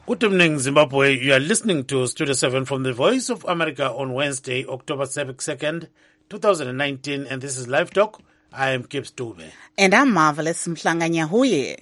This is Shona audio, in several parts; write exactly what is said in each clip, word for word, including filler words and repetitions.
Good evening, Zimbabwe. You are listening to Studio seven from the Voice of America on Wednesday, October second, twenty nineteen, and this is Live Talk. I am Kip Stube. And I'm Marvelous Mhlanga-Nyahuye.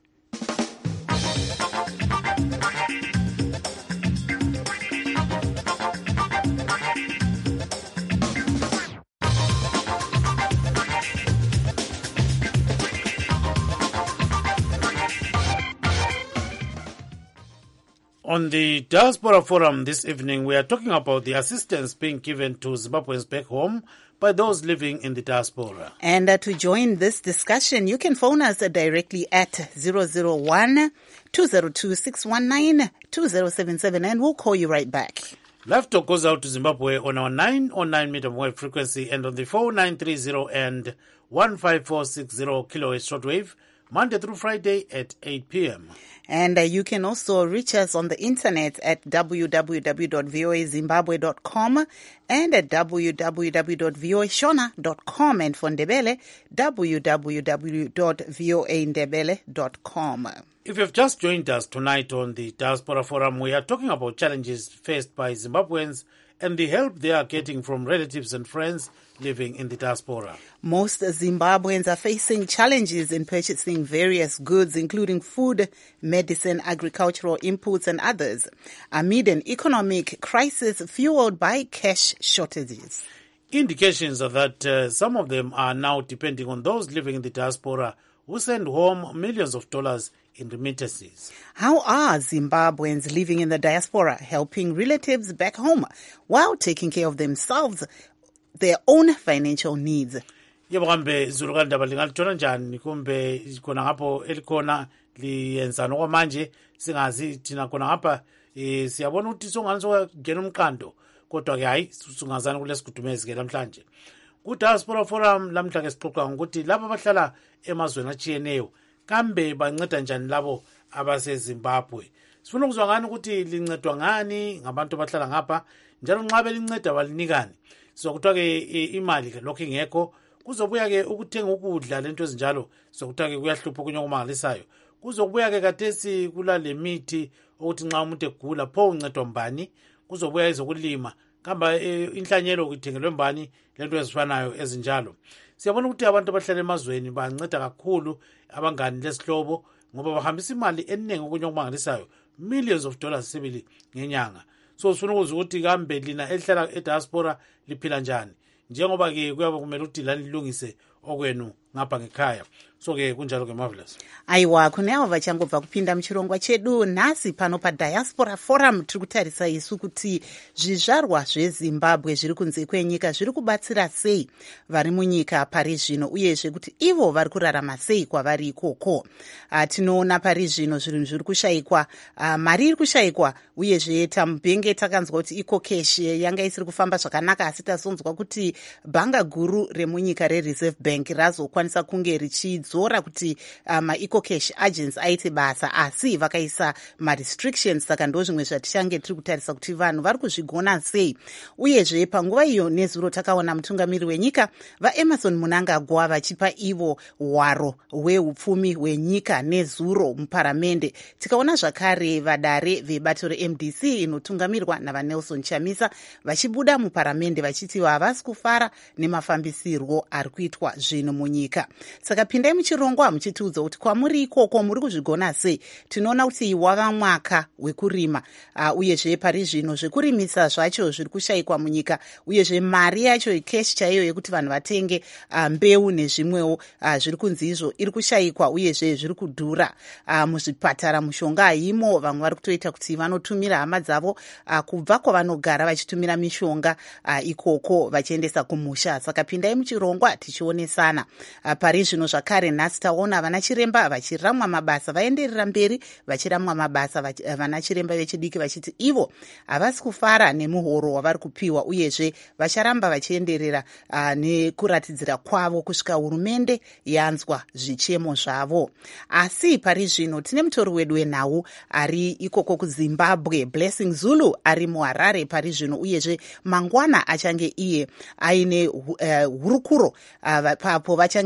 On the Diaspora Forum this evening, we are talking about the assistance being given to Zimbabweans back home by those living in the diaspora. And uh, to join this discussion, you can phone us uh, directly at zero zero one, two zero two, six one nine, two zero seven seven, and we'll call you right back. Live Talk goes out to Zimbabwe on our nine oh nine medium wave frequency and on the four nine three zero and one five four six zero kilohertz shortwave, Monday through Friday at eight p.m. And uh, you can also reach us on the internet at w w w dot v o a zimbabwe dot com and at w w w dot v o a shona dot com, and for Ndebele, w w w dot v o a ndebele dot com. If you've just joined us tonight on the Diaspora Forum, we are talking about challenges faced by Zimbabweans and the help they are getting from relatives and friends living in the diaspora. Most Zimbabweans are facing challenges in purchasing various goods, including food, medicine, agricultural inputs, and others, amid an economic crisis fueled by cash shortages. Indications are that uh, some of them are now depending on those living in the diaspora who send home millions of dollars in remittances. How are Zimbabweans living in the diaspora helping relatives back home while taking care of themselves, their own financial needs? Yebo kambe izulu kandaba lingalithola njani kumbe khona ngapho elikhona liyenzana okwamanje singazi thina khona ngapha eh siyabona ukuthi songani sokungena umqando kodwa ke hayi sungazana kulesigudumezi ke namhlanje. Ku Diaspora Forum lamhla ke sixoxa ukuthi laba abahlala emazweni achiyeneyo kambe banceda njani labo abase Zimbabwe. Sifuna ukuzwa ngani ukuthi lincedwa ngani ngabantu abahlala ngapha njalo nxa belinceda balinikani. Sokuthiwa ke imali ke lokho ingekho, kuzobuya ke ukuthenga ukudla lento ezinjalo, sokuthiwa ke kuyahlupha kunye okumangalisayo. Kuzobuya ke kathesi kula lemithi ukuthi nxa umuntu egula pho uncedwa mbani, kuzobuya izokulima kamba inhlanyelo ukuthengelwe mbani lento ezifanayo ezinjalo. Siyabona ukuthi abantu abahlala emazweni banceda kakhulu abangani lesihlobo ngoba bahambisa imali eningi kunye okumangalisayo, millions of dollars sibili ngenyanga. So sifuna ukuzwa ukuthi kambe lina elihlala ediaspora liphila njani, njengoba ke kuyaba kumele ukuthi lani lilungise okwenu ngapha ngekhaya. So ke kunjalo ke Marvelous. Aiwa, kuneavo vachangobva kupinda muchirongwa chedu nhasi pano paDiaspora Forum tiri kutarisa isu kuti zvizvarwa zveZimbabwe zviri kunze kwenyika zviri kubatsira sei vari munyika pari zvino, uyezve kuti ivo vari kurarama sei kwavari ikoko. Uh, tinoona pari zvino zvinhu zviri kushayikwa, uh, mari iri kushayikwa, uyezve tamubhenge takanzwa kuti ikokeshi yanga isiri kufamba zvakanaka, asi tasonzwa kuti bhanga guru remunyika reReserve Bank razokwanisa kunge richidzora kuti ma-ecocash uh, agents aite basa, asi vakaisa ma-restrictions. Saka ndo zvimwe zvatichange tiri kutarisa kuti vanhu vari kuzvigona sei. Uyezve panguva iyo nezuro takaona mutungamiri wenyika vaEmerson Mnangagwa vachipa ivo hwaro hweupfumi hwenyika nezuro muparamende. Tikaona zvakare vadare vebato reM D C inotungamirwa navaNelson Chamisa vachibuda muparamende vachiti havasi kufara nemafambisirwo ari kuitwa zvino munyika. Saka pindai muchirongwa muchitiudza kuti kwamuri ikoko muri kuzvigona sei. Tinoona kuti wava mwaka wekurima, uh, uyezve pari zvino zvekurimisa zvacho zviri kushayikwa munyika, uyezve mari yacho cash chaiyo yekuti vanhu vatenge uh, mbeu nezvimwewo uh, zviri kunzi izvo iri kushayikwa, uyezve zviri kudhura. Uh, muzvipatara mushonga haimo, vamwe vari kutoita kuti vanotumira hama dzavo uh, kubva kwavanogara vachitumira mishonga uh, ikoko vachiendesa kumusha. Saka pindai muchirongwa tichionesana. Uh, pari zvino zvakare nhasi taona vana chiremba vachiramwa mabasa, vaenderera mberi vachiramwa mabasa, vana chiremba vechidiki vachiti ivo havasi kufara nemuhoro wavari kupiwa, uyezve vacharamba vachienderera uh, nekuratidzira kwavo kusvika hurumende yanzwa zvichemo zvavo. Asi pari zvino tine mutori wedu wenhau ari ikoko kuZimbabwe, Blessing Zulu, ari muHarare pari zvino, uyezve mangwana achange iye aine uh, hurukuro uh, papo vachange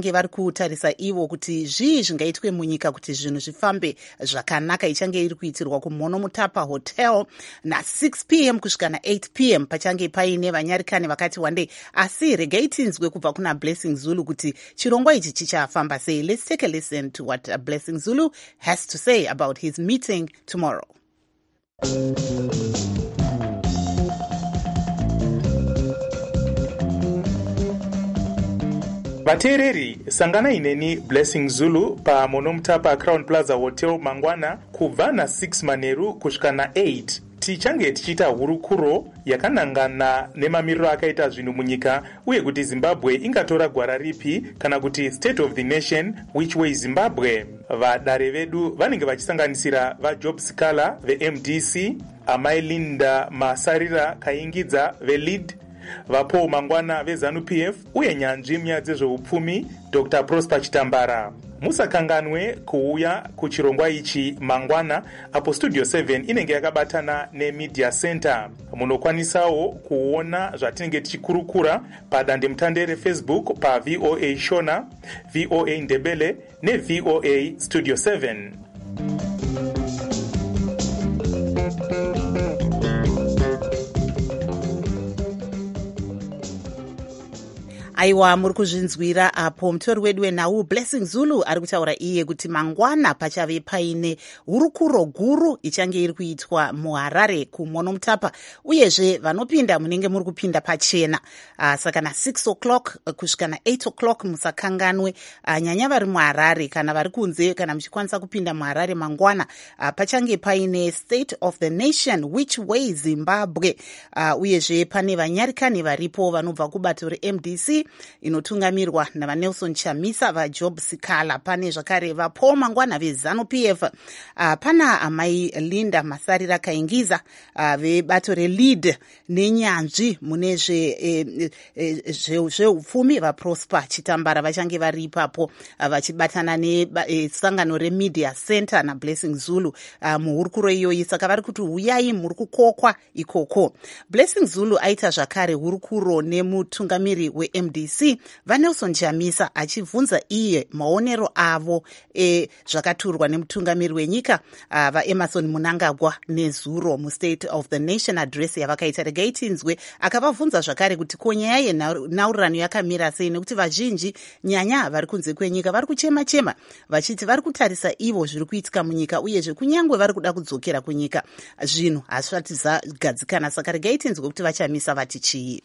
vachange vari kutarisa ivo kuti zvii zvingaitwe munyika kuti zvinhu zvifambe zvakanaka. Ichange iri kuitirwa kumhono mutapa hotel na-six p m kusvika na-eight p m pachange paine vanyarikani vakati wandei. Asi regai tinzwe kubva kuna Blessing Zulu kuti chirongwa ichi chichafamba sei. Let's take a listen to what uh, Blessing Zulu has to say about his meeting tomorrow. Vateereri, sanganai neni Blessing Zulu pa Monomtapa Crown Plaza Hotel mangwana kubva na six manheru kusvika na eight. Tichange tichita hurukuro yakanangana nemamiriro akaita zvinhu munyika uye kuti Zimbabwe ingatora gwara ripi kana kuti State of the Nation which way Zimbabwe. Vadare vedu vanenge vachisanganisira vaJob Sikala ve-M D C, Amai Linda Masarira Kaingidza ve-Lead, vaPaul Mangwana ve-ZANU P F uye nyanzvi munyaya dzezveupfumi Doctor Prosper Chitambara. Musakanganwe kuuya kuchirongwa ichi mangwana apo Studio seven inenge yakabatana neMedia Center. Munokwanisawo kuona zvatinenge tichikurukura padande mutande reFacebook pa V O A Shona, V O A Ndebele ne V O A Studio seven. Aiwa, muri kuzvinzwira apo mutori wedu wenhau Blessing Zulu ari kutaura iye kuti mangwana pachave paine hurukuro guru ichange iri kuitwa muHarare kumhono mutapa, uyezve vanopinda munenge muri kupinda pachena. Uh, saka na six o'clock kusvika na eight o'clock musakanganwe. Uh, nyanya vari muHarare kana vari kunze kana muchikwanisa kupinda muHarare mangwana, uh, pachange paine State of the Nation which way Zimbabwe. Uh, uyezve pane vanyarikani varipo vanobva kubato re-M D C inotungamirwa navaNelson Chamisa vaJob Sikala. Pane zvakare vaPaul Mangwana veZANU P F. Uh, pana Amai Linda Masarira Kaingiza uh, vebato re-Lead nenyanzvi mune zveupfumi vaProsper Chitambara vachange vari ipapo uh, vachibatana nesangano uh, reMedia Center naBlessing Zulu uh, muhurukuro iyoyi. Saka vari kuti huyai muri kukokwa ikoko. Blessing Zulu aita zvakare hurukuro nemutungamiri we-M D C vaNelson Chamisa achibvunza iye maonero avo e, zvakaturwa nemutungamiri wenyika uh, vaEmerson Mnangagwa nezuro muState of the Nation address yavakaita. Regai tinzwe akavabvunza zvakare kuti ko nyaya yenhaurirano yakamira sei, nekuti vazhinji nyanya vari kunze kwenyika vari kuchema chema vachiti vari kutarisa ivo zviri kuitika munyika, uyezve kunyangwe vari kuda kudzokera kunyika zvinhu hazvisati zvagadzikana. Saka regai tinzwe kuti vaChamisa vati chii.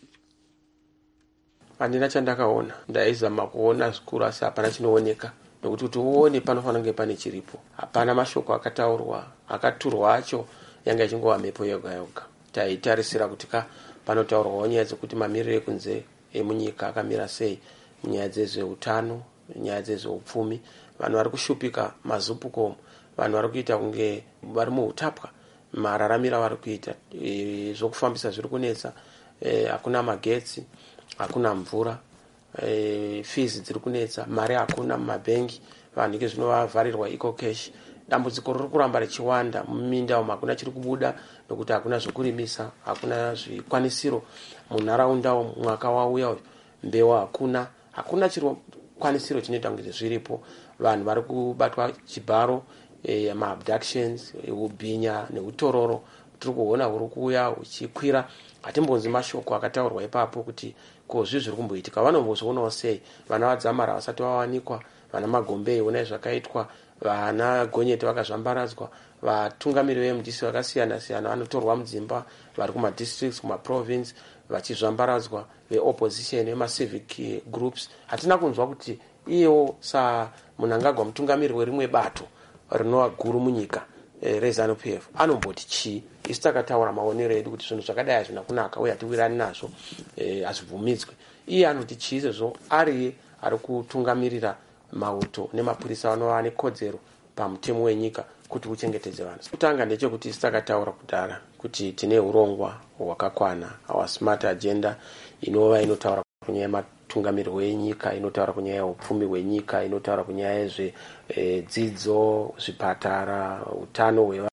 Handina chandakaona, ndaizama kuona zvikuru asi hapana chinooneka, nokuti kuti uone panofanira kunge pane chiripo. Hapana mashoko akataurwa, akaturwa acho yanga ichingova mhepo yoga yoga. Taitarisira kuti ka panotaurwawo nyaya dzekuti mamiriro ekunze emunyika akamira sei munyaya dzezveutano, nyaya dzezveupfumi. Vanhu vari kushupika mazupuko, vanhu vari kuita kunge vari muhutapwa, mararamiro vari kuita, e, zvokufambisa zviri kunetsa, e, hakuna magetsi, hakuna mvura, e, fees dziri kunetsa, mari hakuna mumabhengi, vanhu ike zvinovavharirwa eco cash. Dambudziko riri kuramba richiwanda muminda umu, hakuna chiri kubuda nokuti hakuna zvokurimisa, hakuna zvikwanisiro munharaunda umu. Mwaka wauya uyu mbewa hakuna, hakuna chikwanisiro chinoita kunge zviripo. Vanhu vari kubatwa chibharo, e, maabductions, e, ubhinya neutororo tiri kuona huri kuuya huchikwira. Hatimbonzi mashoko akataurwa ipapo kuti ko zvi zviri kumboitika. Vanombozvionawo sei vana vadzamara vasati vawanikwa, vana Magombei onai zvakaitwa, vana Gonyeti vakazvambaradzwa, vatungamiri ve-M D C vakasiyana siyana vanotorwa mudzimba, vari kumadistricts, kumaprovince vachizvambaradzwa, veopposition vemacivic groups. Hatina kunzwa kuti iyewo saMnangagwa mutungamiri werimwe bato rinova guru munyika, e, reZANU P F anomboti chii. Isu takataura maonero edu kuti zvinhu zvakadai hazvina kunaka uye hatiwirirani nazvo, e, hazvibvumidzwe. Iye anoti chii sezvo ari ari kutungamirira mauto nemapurisa vanova nekodzero pamutemo wenyika kuti uchengetedze vanhu. Kutanga ndechekuti isu takataura kudhara kuti tine urongwa hwakakwana, our smart agenda inova inotaura kunyaya yematungamiri wenyika, inotaura kunyaya yeupfumi hwenyika, inotaura kunyaya yezvedzidzo, zvipatara, utano hwevanhu,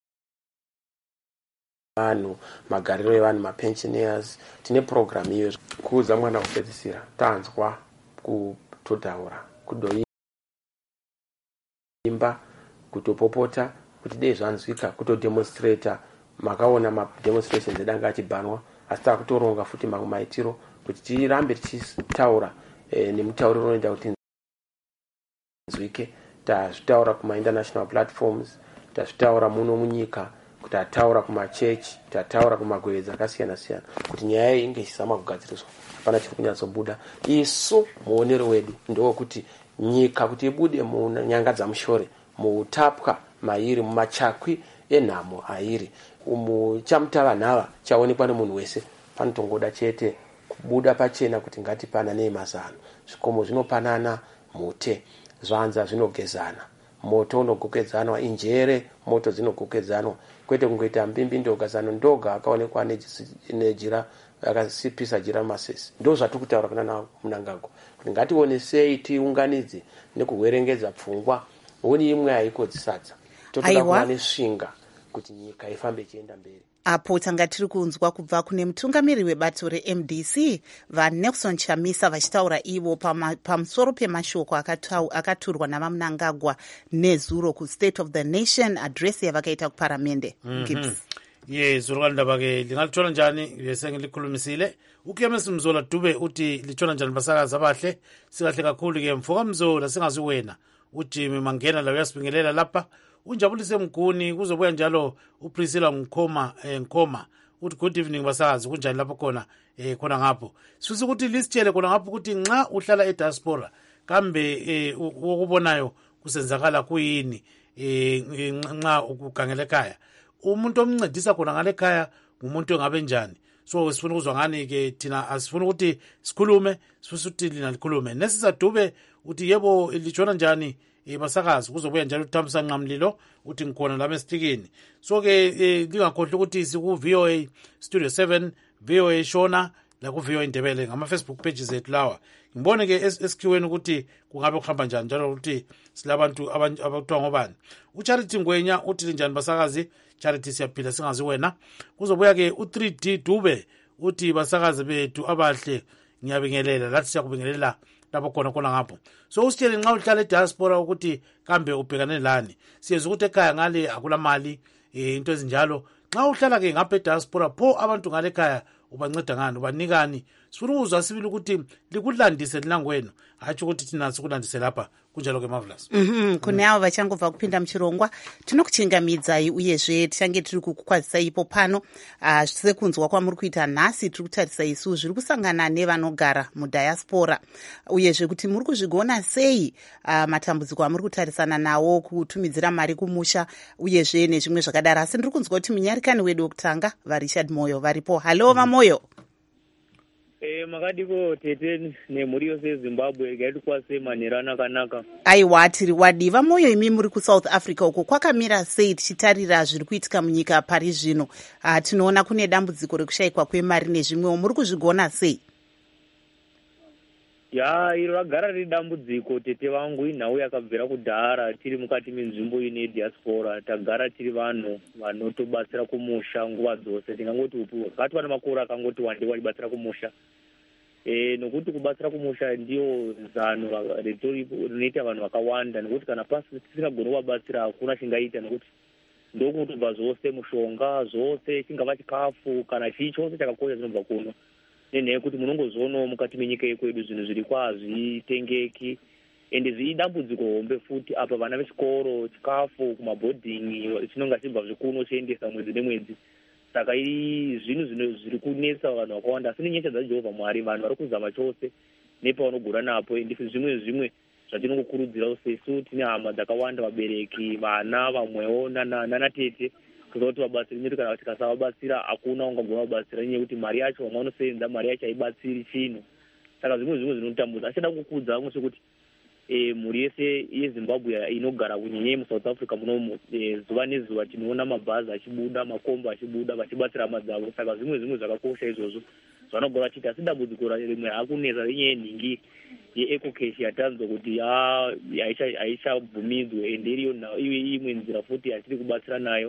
vanhu, magariro evanhu, mapensioners. Tine program iyo kuudza mwana kupedzisira tanzwa kutotaura kudoimba, kutopopota, kuti dei zvanzwika, kutodemonstrata. Makaona mademonstrations edanga achibhanwa, asi takutoronga futi mamwe maitiro kuti tirambe tichitaura e, nemutauriro unoita kuti nzwike. Tazvitaura kuma international platforms, tazvitaura muno munyika, kuti ataura kuma church, tataura kuma gwedza akasiyana siyana kuti nyaya iyi inge isama kugadziriswa. Hapana chiri kunyatsobuda. Isu muonero wedu ndokuti nyika kuti ibude munyanga dzamushore, muutapwa mairi, mumachakwi enhamo airi, umu chamutava nhava chaonekwa nemunhu wese. Panotongoda chete kubuda pachena kuti ngatipanane mazano. Zvikomo zvinopanana mute, zvanza zvinogezana, moto unogokedzanwa, injere moto dzinogokedzanwa, kwete kungoita mbimbi ndoga zano ndoga akaonekwa nejira akasipisa jira masesi. Ndo zvatikutaura kana na Mnangagwa kuti ngationesei tiunganidze nekuwerengedza pfungwa, woni imwe haikodzisadza, totoda kuva nesvinga kuti nyika ifambe ichienda mberi. Apo tanga tiri kunzwa kubva kune mutungamiri webato reM D C vaNelson Chamisa vachitaura ivo pamusoro pemashoko akaturwa navaMnangagwa nezuro kuState of the Nation address yavakaita kuparamende. mm -hmm. Ye zuro ndaba ke lingathola njani bese ngilikhulumisile ukuyemesa Mzola Dube uthi lithola njani basakaza abahle sikahle kakhulu ke mfoka Mzola singazi wena uthi mangena la uyasibingelela lapha unjabulise Mguni kuzobuya njalo uPriscilla Ngkhoma eh, Ngkhoma uthi good evening basazi kunjani lapho khona eh khona ngapho sifisa ukuthi lisitshele khona ngapho ukuthi nxa uhlala eDiaspora kambe eh ukubonayo kusenzakala kuyini eh nxa ukugangela ekhaya umuntu omncedisa khona ngale ekhaya umuntu engabe njani. So sifuna ukuzwa ngani ke thina asifuna ukuthi sikhulume, sifuna ukuthi lina likhulume. Nesisa Dube uthi yebo litshona njani basakazi kuzobuya njalo uThamsanqa Nqamlilo uthi ngikhona la esitikini. So ke lingakhohlwa ukuthi siku V O A Studio seven, V O A Shona la ku V O A Ndebele ngama Facebook pages ethu lawa. Ngibone ke esikhiweni ukuthi kungabe kuhamba njani njalo ukuthi silabantu abakuthiwa ngobani. uCharity Ngwenya uthi njani basakazi. Charity siyaphila singazi wena. Kuzobuya ke u three D Dube uthi basakazi bethu abahle ngiyabingelela lathi siyakubingelela lapho khona khona ngapho. So usitshele nxa uhlala eDiaspora ukuthi kambe ubhekane lani. Siyeza ukuthi ekhaya ngale akula mali into ezinjalo. Nxa uhlala ke ngapha eDiaspora pho abantu ngale ekhaya ubanceda ngani ubanikani. Sifuna ukuzwa sibili ukuthi likulandise linangwenu hathi ukuthi thina sikulandise lapha kunjalo ke Marvelous. Mhm kune avo vachangobva kupinda muchirongwa tinokuchingamidzai uyezve tichange tiri kukwazisa ipo pano uh, sekunzwa kwamuri kuita nhasi tiri kutarisa isu zviri kusangana nevanogara muDiaspora uyezve kuti muri kuzvigona sei uh, matambudziko amuri kutarisana nawo kutumidzira mari kumusha uyezve nezvimwe zvakadaro. Asi ndiri kunzwa kuti munyarikani wedu wekutanga vaRichard Moyo varipo. Halo vaMoyo. Eh makadiko tete nemhuri yose yeZimbabwe gaiti kwase manherana kanaka. Aiwa tiri wadiva Moyo imi muri kuSouth Africa uko kwakamira sei tichitarira zviri kuitika munyika pari zvino. Uh, tinoona kune dambudziko rekushayikwa kwemari nezvimwewo muri kuzvigona sei? Ya iro ragara riri dambudziko tete vangu inhau yakabvira kudhara tiri mukati menzvimbo ine Diaspora tagara tiri vanhu vanotobatsira kumusha nguva dzose tingangoti upu kati vana makore akangoti wande walibatsira kumusha e nokuti kubatsira kumusha ndio zano ritoripo rinoita vanhu vakawanda nekuti kana pasi tisingagoni kuvabatsira hakuna chingaita nekuti ndokutobva zvose mushonga zvose chingava chikafu kana chii chose chakakosha chinobva kuno nenheye kuti munongozoonawo mukati menyika yekwedu zvinhu zviri kwazvitengeki ende zvidambudziko hombe futi apa vana vechikoro chikafu kumabhodhingi chinonga chibva zvikuno chiendesa mwedzi nemwedzi saka zvinhu zviri kunetsa vanhu vakawanda asi nenyasha dzaJehovha Mwari vanhu vari kuzama chose nepavanogura napo ende zvimwe zvimwe zvatinongokurudzirawo sesu tine hama dzakawanda vabereki vana vamwewo nanatete kuda kuti vabatsiri nyeti kana tikasavabatsira hakuna ungagona kubatsira nyaya yekuti mari yacho vamwe vanosenza mari yacho haibatsiri chinhu saka zvimwe zvimwe zvinotambudza. Achida kukudza vamwe sekuti e, mhuri yese yeZimbabwe inogara kunyanya muSouth Africa munomu e, zuva nezuva tinoona mabhazi achibuda makombo achibuda vachibatsira hama dzavo saka zvimwe zvimwe zvakakosha izvozvo zvanogona vachiita asi dambudziko rimwe hakunetsa renyaya yenhingi yeecocash yatanzwa kuti haichabvumidzwe ende iriyo imwe nzira futi yatiri kubatsira nayo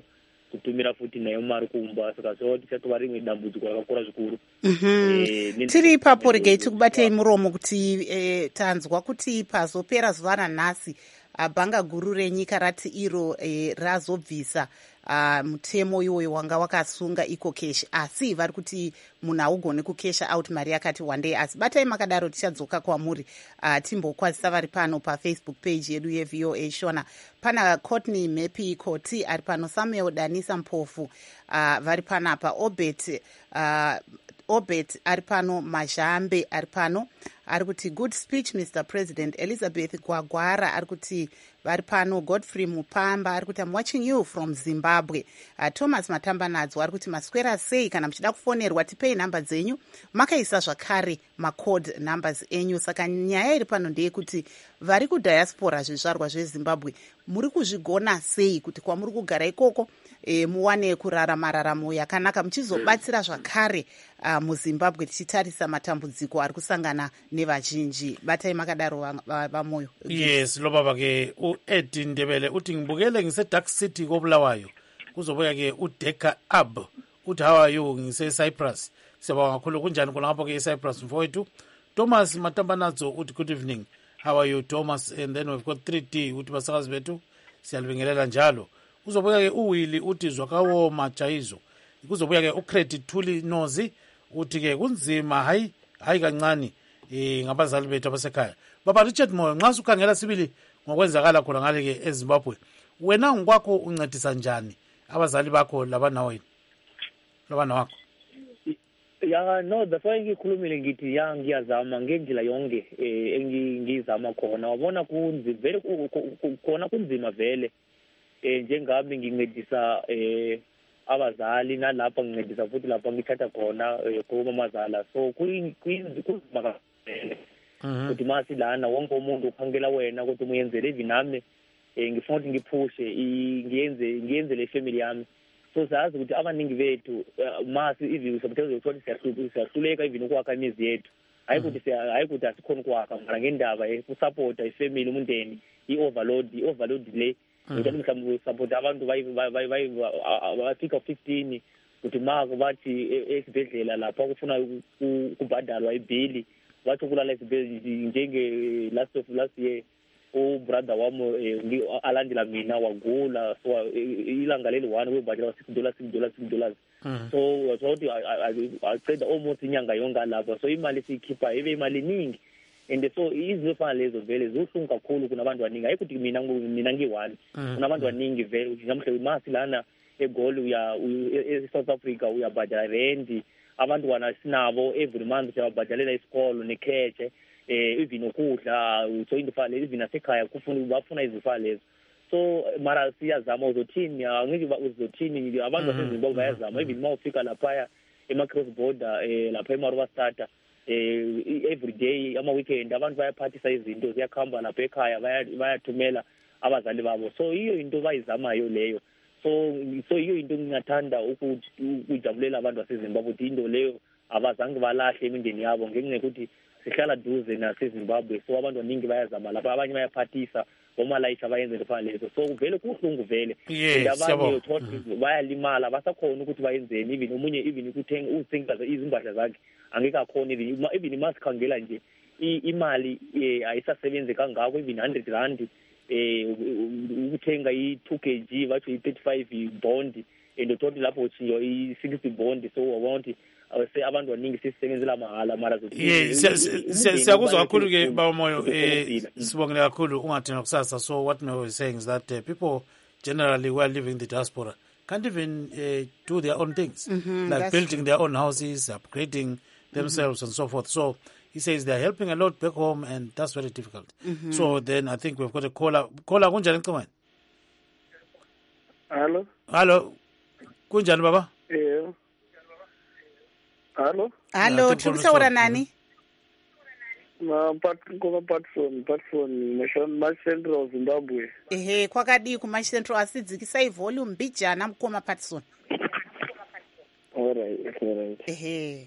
kutumira futi nayo mari kumba. Saka zvava kuti chatova rimwe dambudziko rakakura zvikuru. Tiri ipapo regai tikubatei muromo kuti eh, tanzwa kuti pazopera zuva ranhasi bhanga guru renyika rati iro eh, razobvisa uh, mutemo iwoyo wanga wakasunga ecocash, asi vari kuti munhu haugoni kukesha out mari yakati one day. Asi batai makadaro tichadzoka kwamuri uh, timbokwazisa vari pano pafacebook page yedu yeV O A Shona. Pana Courtney Mepi Koti ari pano, Samuel Danisa Mpofu uh, vari panapa, Obet uh, Obet ari pano, Majambe ari pano ari kuti good speech Mister President. Elizabeth Gwagwara ari kuti vari pano, Godfrey Mupamba ari kuti I'm watching you from Zimbabwe. uh, Thomas Matambanadzo ari kuti maswera sei, kana muchida kufonerwa tipei nhamba dzenyu, makaisa zvakare macode numbers enyu. Saka nyaya iri pano ndeyekuti vari kudiaspora zvizvarwa zveZimbabwe muri kuzvigona sei kuti kwamuri kugara ikoko e, muwane kurara mararamo yakanaka muchizobatsira zvakare uh, muZimbabwe tichitarisa matambudziko ari kusangana nevazhinji. Batai makadaro vamoyo. Yes, lobaba ke uEdi Ndebele uthi ngibukele ngise-Dark City koBulawayo, kuzobuya ke uDeka Ab uthi how are you, ngise-Cyprus. Siyabonga kakhulu. Kunjani khona ngapho ke eCyprus mfowethu? Thomas Matambanadzo uthi good evening, how are you Thomas? And then we've got three D uthi basakazi bethu siyalibingelela njalo. Kuzobuya ke uWilly uthi zwakawo majayizo. Kuzobuya ke uCredit Thuli Nozi uthi ke kunzima, hayi hayi kancane eh ngabazali bethu abasekhaya. Baba Richard Moyo, nxa ukhangela sibili ngokwenzakala khona ngale ke eZimbabwe, wena ngokwakho uncedisa njani abazali bakho labana wena labana wakho? Ya no, that's why ngikhulumile ngithi ya ngiyazama ngendlela yonke eh engizama khona. Wabona kunzi vele khona kunzima vele eh njengami ngincedisa eh abazali, nalapha ngincedisa futhi lapha ngithatha khona kuba mazala. So kunzima ukuthi masi lana wonke umuntu ukhangela wena ukuthi umuyenzele ivinami eh ngifuna ukuthi ngiphushe ngiyenze ngiyenze le family yami. So sazi ukuthi abaningi bethu masi ivi sometimes ukuthi siyahluleka even ukwakha imizi yethu, hayi ukuthi hayi ukuthi asikhona ukwakha, mara ngendaba yokusupport ifamily umndeni i-overload i-overload le ukuthi mhlawumbe support abantu bafika fifteen ukuthi mako bathi esibhedlela lapha kufuna kubhadalwa ibhili, bathi kulala esibhedlela njenge last of last year ubrother wami alandela mina wagula, so ilanga leli one webhadala six dollars six dollars six dollars. So wathi aqeda almost inyanga yonke lapha, so imali siyikhipha ibe imali ningi. And so izifana lezo vele zihlungu kakhulu kunabantu abaningi, hayi ukuthi mina mina ngiyi-one, kunabantu abaningi vele namhle masi lana eGoli uya eSouth Africa uyabhadala rent, abantu wana sinabo every month siyabhadalela isikolo nekheche eh even ukudla uthoyinto fale even asekhaya kufuna bafuna izifana lezo. So mara siyazama uzothini, angeke uzothini abantu baseZimbabwe bayazama even mawufika lapha ema cross border eh lapha eMaruwa starter eh every day ama weekend abantu bayaphathisa izinto ziyakhamba lapha ekhaya bayathumela abazali babo. So iyo into bayizamayo leyo. So so iyo into ngingathanda ukujabulela abantu baseZimbabwe ukuthi into leyo abazange balahle imindeni yabo ngenxa ukuthi sihlala duze naseZimbabwe. So abantu abaningi bayazama lapha, abanye bayaphathisa bomalayisha bayenze lefana lezo. So vele kuhlungu vele abanye uthothe bayalimala basakhona ukuthi bayenzeni, even umunye even ukuthenga uthenga izimbahla zakhe angeke akhona even even masikhangela nje imali ayisasebenze kangako even one hundred rand eh ukuthenga i-two kilograms bathi i-thirty-five bond and uthothe lapho uchiyo i-sixty bond. So wabona awuse abantu abaningi sisebenzela mahala mara zothi siyakuzwa kakhulu ke baba Moyo, eh sibongela kakhulu ungathina kusasa. So what me was saying is that uh, people generally who are living in the diaspora can't even uh, do their own things, mm-hmm, like building true. Their own houses, upgrading themselves, mm-hmm. and so forth. So he says they're helping a lot back home, and that's very difficult. Mm-hmm. So then I think we've got a caller. Caller, kunjani Ncumane? Hello. Hello. Kunjani baba? Yeah. Hello. Hello, tumsaura nani? Ma pat kuma Patson, Patson, Mission Match Central Zimbabwe. Ehe, kwakadi ku Match Central asidzikisai volume bijana mukoma Patson. All right, all right. Ehe.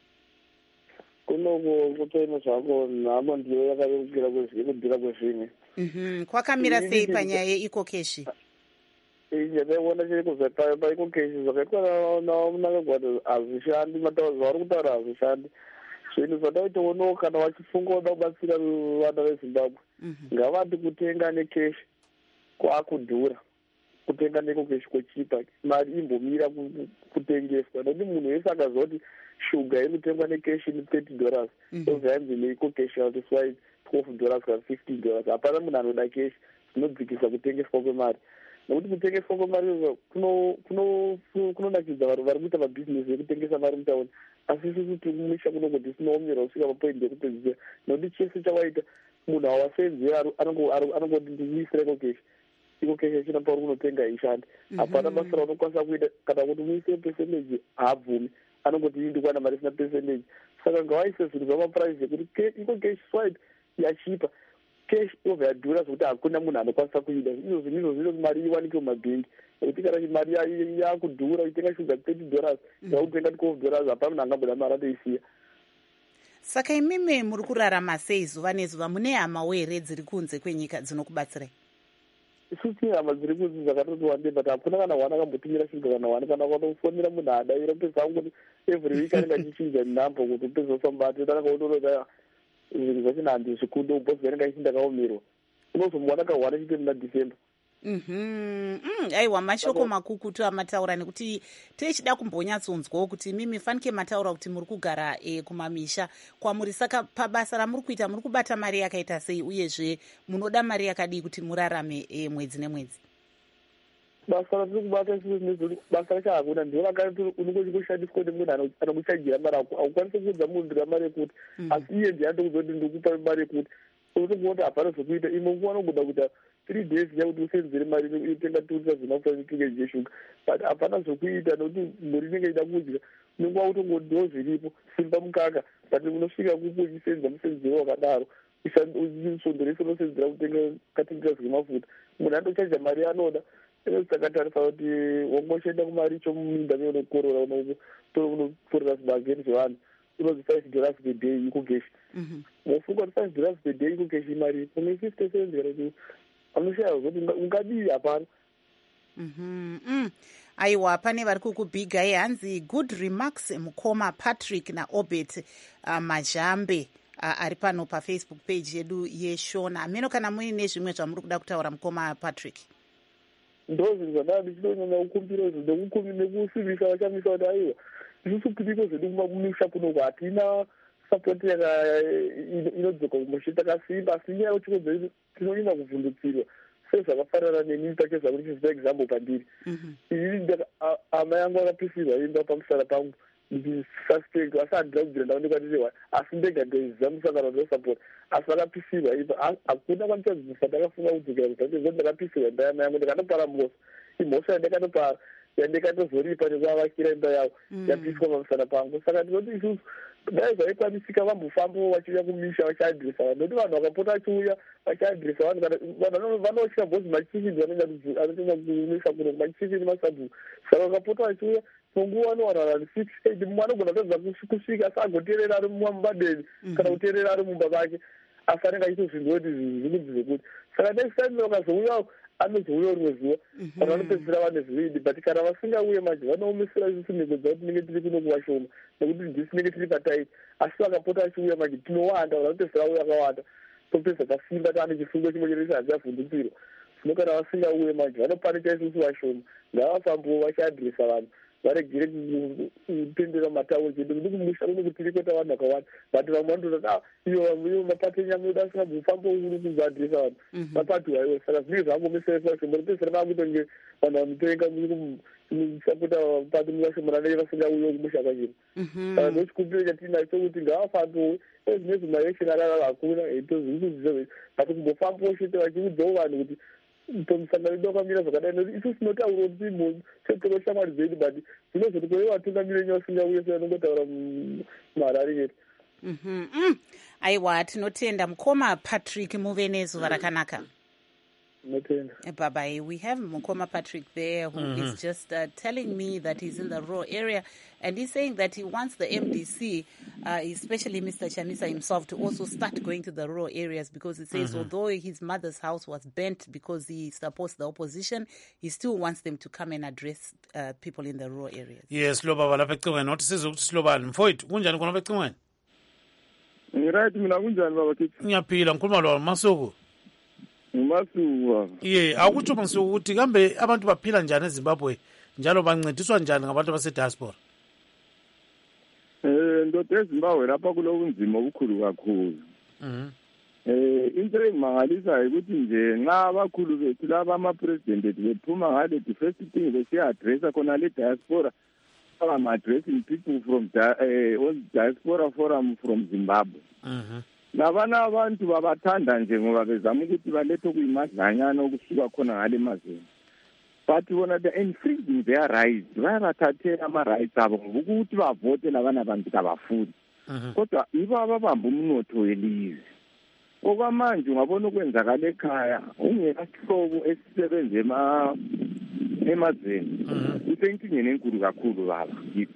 Kuno kutoina zvako nama ndiyo yakarukira kwezviri kudhira kwezvimwe. Mhm, kwakamira sei panyaya yeEcocash? ndakaiona chiri kuzva paiko keshi zvakaitwa namunangagwada hazvishandi, matauro zvavari kutaura hazvishandi. Zvinhu zvataitoonawo kana vachifunga kuda kubatsira vana vezimbabwe ngavati kutenga nekeshi kwakudhura, kutenga neko keshi kwechipa, mari imbomira kutengeswa. Nokuti munhu wese akaziva kuti shuga iri kutengwa nekeshi ni thirty dollars ozvainzi neiko keshi atiswai twelve dollars kana fifteen dollars. Hapana munhu anoda keshi, zvinodzikisa kutengeswa kwemari. Nokuti kutengeswa kwemari kunonakidza vanhu vari kuita mabhizinesi ekutengesa mari mutauni, asi isusu tikumisha kunongoti tinoomera kusvika papoindi yekupedzisira. Nokuti chese chawaita munhu awasenzera anongoti ndikuisireko keshi, iko keshi achina pauri kunotenga haishandi. Hapana basa raunokwanisa kuita kana kuti muise pesendeji haabvumi, anongoti ndikwana mari isina pesendeji. Saka ngawaise zvinhu zvamapuraisi ekuti iko keshi swide yachipa, keshi obva yadhura zvokuti hakuna munhu anokwanisa kuida. Izvo zvinhu izvo zvino mari iwanike mumabhengi, nekuti kana mari yakudhura itenga shuga thirty dollars yakutenga twelve dollars hapana munhu angamboda mari atoisiya. Saka imimi muri kurarama sei zuva nezuva? Mune hamawo here dziri kunze kwenyika dzinokubatsirai? Isusu tine hama dziri kunze dzakatoti wandei, but hapana kana hwana akambotumira shuga kana hwana kana kwanofonera munhu adaira upedza kuti every week anenge achichinja nhambo kuti upedza usambati tanakaotorota zvinhu zvachina handizvikudo ubhozi anenge achichinda kaomerwa unozomuwana kahwana chite muna December. Aiwa, mashoko makukutu amataura, nekuti tichida kumbonyatsonzwawo kuti mimi fanike mataura kuti muri kugara e, kumamisha kwamuri. Saka pabasa ramuri kuita muri kubata mari yakaita sei, uyezve munoda mari yakadii kuti murarame e, mwedzi nemwedzi? Basa ratiri kubata isusu basa racho hakuna, ndiwo rakati unongoshandiswa nemunhu anokuchajira mari ako, haukwanisi kuudza munhu ndira mari yekuti, asi iye ndiye andokuzoti ndikupa mari yekuti unotongoona kuti hapana zvokuita. Imwe nguva anogona kuita three days yakuti usenzere mari inotenga two thousand afuaikeje jeshuga, but hapana zvokuita nokuti mhuri inenge ida kudya. Nenguva utongotiwo zviripo simba mukaka, but unosvika kupo uchisenza musenzero wakadaro usondorese unosenzera kutenga katindira zvemafuta, munhu andochaja mari anoda. Sakatarisa kuti wongoshenda kumaricho muminda meunokorora unoko unokorera zvibageni zvevanhu unozi five dollars per day iko keshi. Wofunga kuti five dollars per day iko keshi mari kune fifty senzera kuti anoshaya kuti ungadii hapana. Aiwa, pane vari kukubhigai hanzi good remarks Mukoma Patrick naObet uh, Majambe uh, ari pano pafacebook page yedu yeshona. Meno kana muine zvimwe zvamuri kuda kutaura Mukoma Patrick? Ndo zvinhu zvandava ndichitonyanya kukumbira izvo nekusimbisa vachamisa kuti aiwa isusu kudiko zvedu kumamusha kunoko hatina sapoti inodzoka kumusha takasimba, asi nyaya yekuti tinonyanya kuvhundutsirwa sezvakafanana neni pacheza kuti chiziva example pandiri. Ini amai angu akapisirwa imba pamusara pangu suspect, asi handina kubvira ndaonekwa asi ndega ndeiziva musangano ndosapota, asi vakapisirwa imba hakuna kwanichaziva ndakafunga kudzokera kuzvakezvo ndakapisirwa imba yamai yangu ndikandopara mhosva. Imhosva yandakandopara yandikatozoripa nekuvavakira imba yavo yapiswa pamusana pangu. Saka ndinoti isusu dai zvaikwanisika vambofambawo vachiuya kumisha vachiadhiresa vanhu, nokuti vanhu vakapota vachiuya vachiadhiresa vanhu, vanhu vanotyira bhozi machifini vanenge kumisa kuno machifini masabhuku. Saka vakapota vachiuya munguva anowana vanhu six eight, mumwe anogona kutadza kusvika asi agoteerera ari mumabadeni kana kuteerera ari mumba vake, asi anenge achitozvinzwa kuti zvinudzi zvekuti. Saka next time vakazouyawo anozouya rimwe zuva vanhu vanopedzisira vane zvividi, but kana vasingauye manje vanoomesera isusu mhiko dzavo tinenge tiri kuno kuvashoma nekuti ndisi tinenge tiri pataiti. Asi vakapota achiuya manje tinowanda, vanhu vanopedzisira auya akawanda, topedza tasimba taane chifungo chimwe chete chadzavhundutsirwa. Zvino kana vasingauye manje vanopanika isusu vashoma, ngavafambowo vachiadhiresa vanhu varegere kupendera matauro chedu kuti kumusha kuno kutiri kweta vanhu vakawanda, but vamwe vanototi iyo mapato enyama yedu asingazofamba uri kuzoadhiresa vanhu mapato aiwo. Saka zvinenge zvangomeseresa vashoma, ropedzisira vakutonge vanhu vanotenga sapota pato muvashoma nei vasingauyiwo kumusha kwachino. Saka ndochikumbiro chatinacho kuti ngavafambowo ezvinezvi maelection arara hakuna etozvikuziva, but kumbofambawo chete vachiudzawo vanhu kuti tomusangano ida kwamira zvakadai, nokuti isusu tinotaura kuti totoro shamwari dzedu, but zvinozoti kweve vatungamiri enye vasingauye sevanongotaura muharare yedu. Aiwa, tinotenda Mukoma Patrick, muve nezuva rakanaka. Bye-bye. We have Mukoma Patrick there who mm-hmm. is just uh, telling me that he's in the rural area, and he's saying that he wants the M D C, uh, especially Mister Chamisa himself, to also start going to the rural areas, because he says mm-hmm. although his mother's house was burnt because he supports the opposition, he still wants them to come and address uh, people in the rural areas. Yes, lo baba lapha ecingweni nothi sizokuthi silobani mfowethu kunjani khona lapha ecingweni? Ngiright mina kunjani baba kithi? Ngiyaphila ngikhuluma lo Masuku. Umasuku. Ye, akutsho Masuku ukuthi kambe abantu baphila njani eZimbabwe njalo bancediswa njani ngabantu base diaspora? Eh ndoda eZimbabwe lapha kulobunzima obukhulu kakhulu. Mhm. Eh into engimangalisayo ukuthi nje nxa abakhulu bethu laba ama president bephuma ngale the first thing besiya address khona le diaspora, I'm addressing people from the uh, diaspora forum from Zimbabwe. Mhm. Labana abantu babathanda nje ngoba bezama ukuthi balethe kuyimadlanyana okusuka khona ngale mazweni. But bona the infringing their rights, bayathathela ama rights abo ukuthi bavote labana bantu abafuni. Kodwa ibo ababamba umnotho welizwe. Okwamanje ungabona ukwenzakala ekhaya, ungekahlobo esisebenze ema emazweni. Usenkingeni enkulu kakhulu baba.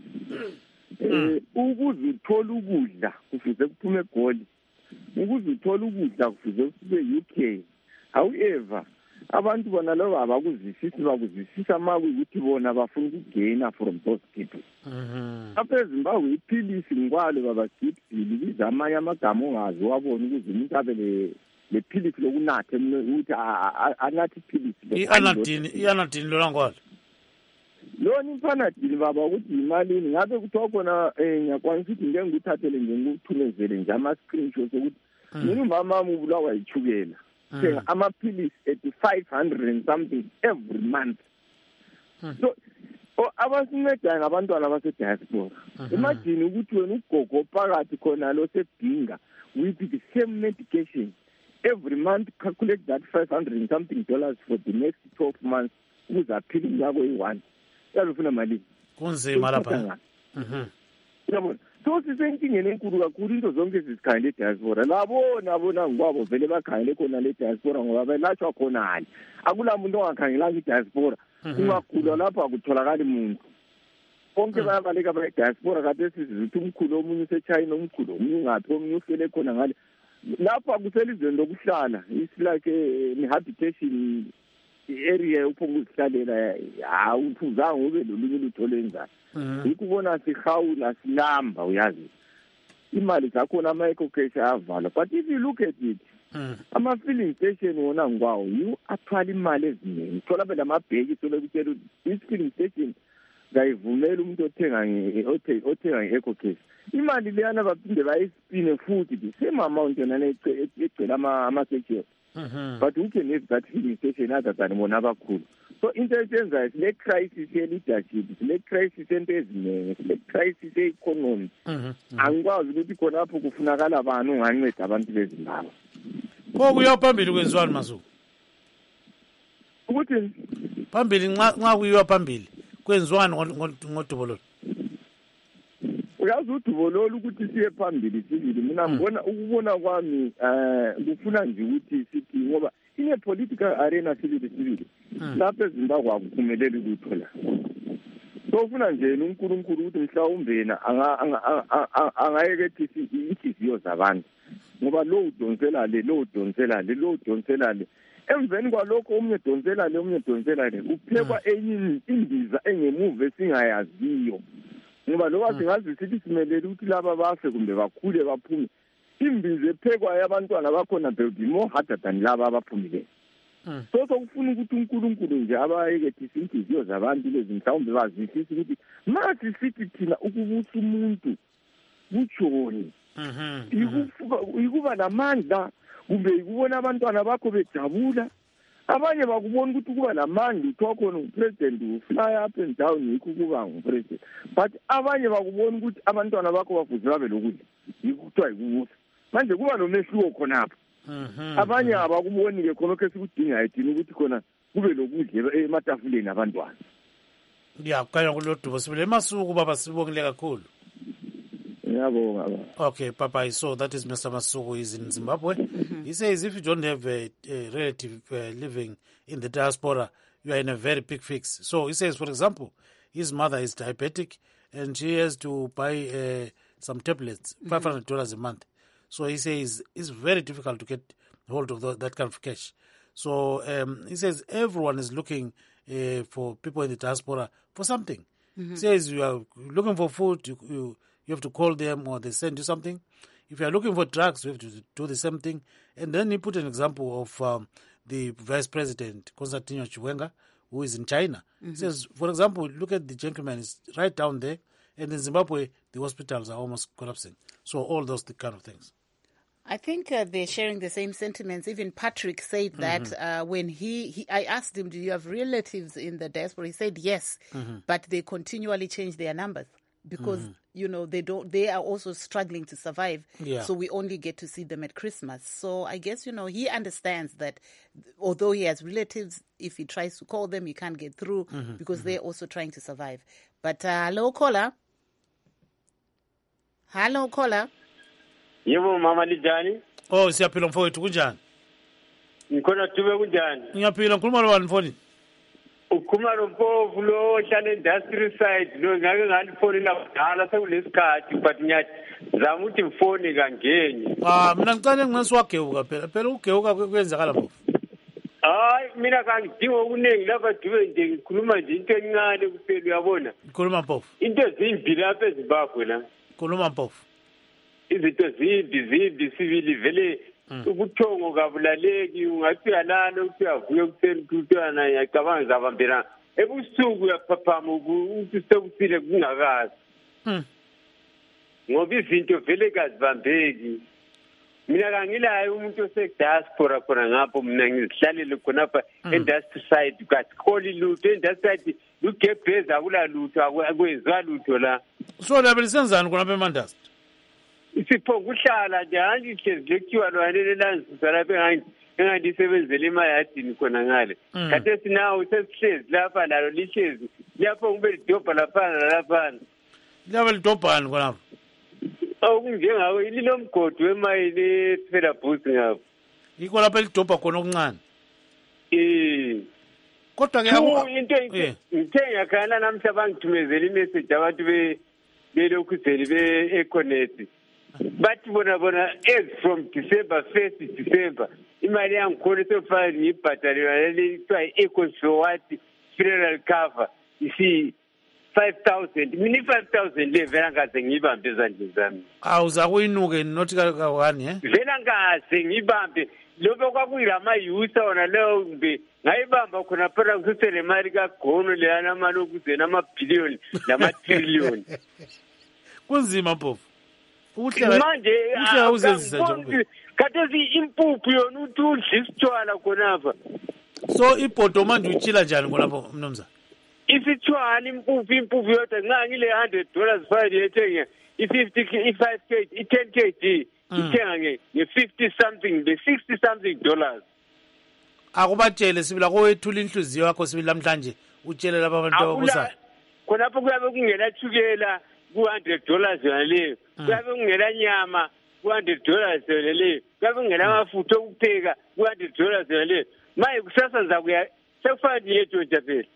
Eh ukuze uthola ukudla kufuze kuphume egoli. Ukuze uthola ukudla kufuze kube U K. However, abantu bona labo abakuzwisisi bakuzwisisa maku ukuthi bona bafuna ukugena from those people. Mhm. Apha eZimbabwe iphilisi ngikwalo baba Gibsile biza amanye amagama ongazi wabona ukuze umuntu abe le le philisi lokunatha ukuthi anathi iphilisi le. I-anadine, i-anadine lo langwalo. Lona imfanadini baba ukuthi imalini ngabe kuthiwa khona eh ngiyakwanisa ukuthi ngeke ngikuthathele nje ngikuthumezele nje ama screenshots ukuthi mina umama wami ubulawa yichukela. Thenga amaphilisi at five hundred and something every month. So abasinceda ngabantwana base diaspora. Imagine ukuthi wena ugogo phakathi khona lo sedinga with the same medication every month, calculate that five hundred and something dollars for the next twelve months ukuze aphile ngako yi-one. Yalufuna mali kunzima lapha. Mhm. Yabona so sisenkingeni enkulu kakhulu into zonke sizikhangele diaspora labona bona ngwabo vele bakhangele khona le diaspora ngoba belashwa khonani akula muntu ongakhangelanga i-diaspora ungagula lapha akutholakali umuntu bonke bayabaleka ba diaspora kade sizithi umkhulu omunye useChina umkhulu omunye ngaphi omunye ufele khona ngale lapha kuselizweni lokuhlala it's like a habitation area uphonguzihlalela awuphuzanga ube lolunye luthole njani ikubona sihawula silamba uyazi imali zakhona ama-eco cash avala. But if you look at it ama-filling station wona ngwawo you athwala imali eziningi thola phela amabheki sole kutshela ukuthi i-filling station ngayivumela umuntu othenga othenga nge-eco cash imali leyana baphinde bayispine futhi the same amount yona egcwele ama-section. But who can have that filling station other than bona abakhulu? So into eyenzayo sile crisis ye-leadership, sile crisis ento eziningi, sile crisis ye-economy. Angikwazi ukuthi khona lapho kufunakala abantu unganceda abantu beZimbabwe. Pho kuyiwa phambili kwenziwani Masuku? Ukuthi phambili nxa nxa kuyiwa phambili kwenziwani ngodubololo? Uyazi udubololo ukuthi siye phambili sibili mina ngibona ukubona kwami eh kufuna nje ukuthi sithi ngoba ine political arena sibili sibili lapha eZimbabwe akuphumeleli ukuthola. So ufuna nje uNkulunkulu ukuthi mhlawumbe na angayekethi inhliziyo zabantu ngoba lo udonsela le lo udonsela le lo udonsela le emveni kwalokho omnye donsela le omnye donsela le kuphekwa enye indiza engemuva esingayaziyo ngoba lokho singazi sithi simelele ukuthi laba bafe kumbe bakhule baphume imbize ephekwa yabantwana bakhona be more harder than laba abaphumile. So sokufuna ukuthi uNkulunkulu nje abayekethisa inhliziyo zabantu lezi mhlawumbe bazisisa ukuthi mathi sithi thina ukubusa umuntu kutshoni ikuba namandla kumbe ikubona abantwana bakho bejabula abanye bakubona ukuthi kuba namandla uthiwa khona upresident ufly up and down yikho kuba ngupresident but abanye bakubona ukuthi abantwana bakho bafuze babe lokudla yikuthiwa yikubusa manje kuba nomehluko khonapho. Abanye abakuboni-ke khonokho esikudingayo thina ukuthi khona kube lokudla ematafuleni abantwana. Ya kaya kulodubo sibile Masuku baba sibongile kakhulu. ngiyabonga baba. Okay, Papa, so that is Mister Masuku. He's in Zimbabwe. Mm-hmm. He says if you don't have a, a relative uh, living in the diaspora, you are in a very big fix. So he says, for example, his mother is diabetic and she has to buy uh, some tablets, five hundred dollars a month. So he says it's very difficult to get hold of the, that kind of cash. So um, he says everyone is looking uh, for people in the diaspora for something. Mm-hmm. He says you are looking for food, you, you you have to call them or they send you something. If you are looking for drugs, you have to do the same thing. And then he put an example of um, the Vice President, Constantino Chiwenga, who is in China. Mm-hmm. He says, for example, look at the gentleman, is right down there. And in Zimbabwe, the hospitals are almost collapsing. So all those kind of things. I think uh, they're sharing the same sentiments. Even Patrick said that mm-hmm. uh, when he, he, I asked him, do you have relatives in the diaspora? He said yes, mm-hmm. but they continually change their numbers because, mm-hmm. you know, they don't, they are also struggling to survive. Yeah. So we only get to see them at Christmas. So I guess, you know, he understands that although he has relatives, if he tries to call them, he can't get through mm-hmm. because mm-hmm. they're also trying to survive. But uh, hello, caller. Hello, caller. Yebo mama Lijani. Oh, siyaphila mfowethu kunjani? Ngikhona Dube kunjani? Ngiyaphila ngikhuluma nobani mfowethu? Ukhuluma noMpofu lo hlala industry side lo ngake ngalifoni lakudala sekulesikhathi but nyathi zama ukuthi mfoni kangenye. Ah mina ngicane nginesiwagewuka phela phela ugewuka kwenzakala mpofu. Hayi mina kangidinga okuningi lapha Dube nje ngikhuluma nje into encane kuphela uyabona. Khuluma mpofu. Into ezimbi lapha eZimbabwe la. Khuluma mpofu. Izinto zimbi zimbi sibili vele ukuthongo kabulaleki ungathi uyalala uthi uyavuka ekuseni kuthwana yacabanga zabambela ebusuku uyaphaphama ukuthi sekusile kungakazi ngoba izinto vele kazibambeki mina kangilayo umuntu osediaspora khona ngapho mina ngizihlalele khonapha industry side kakholi lutho industry side lugebheza akula lutho akwenziwa lutho la so labe lisenzani khonapha eMandasi isipho kuhlala nje angihlezi lekuthiwa lwanele lanzisa lapha engandisebenzele imali yadini khona ngale kade sinawo sesihlezi lapha nalo lihlezi lapho kube lidobha lapha lapha labe lidobhani khonapha okunjengawo ililomgodi wemayini phela boost ngapha yiko lapha lidobha khona okuncane eh kodwa ke into ngithe yakhala namhla bangithumezela imessage abantu be belokhuzeli be-Econet bathi bona bona as from December first December imali yangikhona sefana ngiyibhadalelwa le kuthiwa i-Econet funeral cover isi five thousand mina i-five thousand le vela ngaze ngiyibambe ezandleni zami awuza kuyinuke nothi kawani eh vela ngaze ngiyibambe lobe kwakuyilama-yusa wona leyo mbe ngayibamba khona phela kusele mali kagono leyana mali okuze namabhiliyoni nama-trillion kunzima mpofu manje khathesi impuphu yona uthi udla isitshwala khonapha so ibhodo manje utshila njani khonapho mnumzana isitshwala impuphu impuphu yodwa nxa ngile hundred dollars fine yethenga i-fifty i-five k i-ten k g ithenga nge-fifty something nge-sixty something dollars akubatshele sibila kowethula inhliziyo yakho sibili namhlanje utshele laba abantu ababusayo khonapho kuyabe kungela thukela ku-hundred dollars yona leyo kuyabe kungela nyama ku-hundred dollars yona leyo kuyabe kungela amafutha okupheka ku-hundred dollars yona leyo manje kusasa ngizakuya sekufana niyetshontsha phela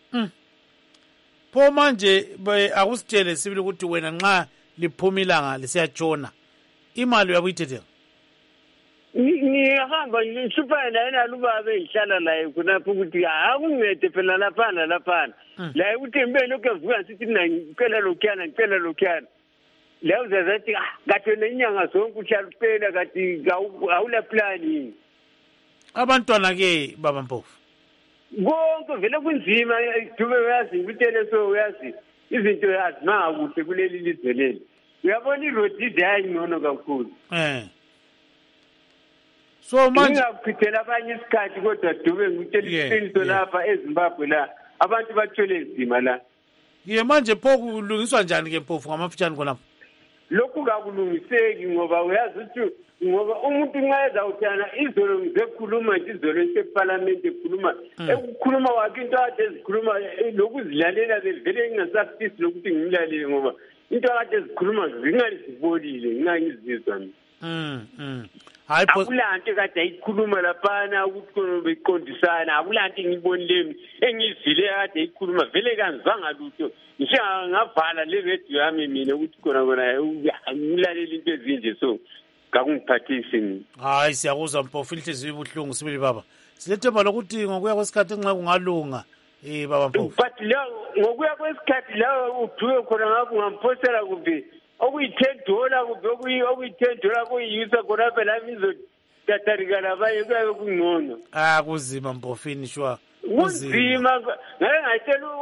pho manje akusitshele sibili ukuthi wena nxa liphuma ilanga lisiyatshona imali uyabuyithethela ngiyahamba ngihluphana naye nalubaba engihlala laye khonapho ukuthi akuncede phela laphana laphana la ukuthi ngibe lokhu evuka ngisithi mina ngicela lokhuyana ngicela lokhuyana la uzazathi kade nenyanga zonke uhlala uphela kade awula plan yini abantwana-ke baba Mpofu konke vele kunzima Dube uyazi ngikutshele so uyazi izinto azimanga kuhle kuleli lizwe leli uyabona irodi ize yayingcono kakhulu eh so manje ngingachithela abanye isikhathi kodwa Dube ngikutshela iqiniso lapha eZimbabwe la abantu bathole nzima la ye manje pho kulungiswa njani ke Mpofu ngamafitshane khonapho lokhu kakulungiseki ngoba uyazi ukuthi ngoba umuntu nxa ezawuthana izolo ngizekhuluma nje izolo eseparlamente ekhuluma ekukhuluma wakhe into ade ezikhuluma lokuzilalela bevele ngingasafisi lokuthi ngimlalele ngoba into akade zikhuluma zingalizibonile ngingangizizwa mina. Mm, mm. Hayi akulanto kade ayikhuluma laphana ukuthi khona beqondisana akulanto engibonile engizile kade ayikhuluma vele kanzanga lutho ngisho ngavala le radio yami mina ukuthi khona khona ngilalela into ezinje so ngakungiphathisi mina. Hayi siyakuzwa Mpofu inhliziyo ibuhlungu sibili baba. Silethemba lokuthi ngokuya kwesikhathi nxa kungalunga eh baba Mpofu. But la ngokuya kwesikhathi la uduwe khona ngapho ngamphosela kumbe okuyi-ten dollar kumbe okuyi-ten dollar kuyiyusa khona phela imizotatarika labanye kuyabe kungcono. Ah kuzima Mpofini shwa. Kunzima ngake ngatshela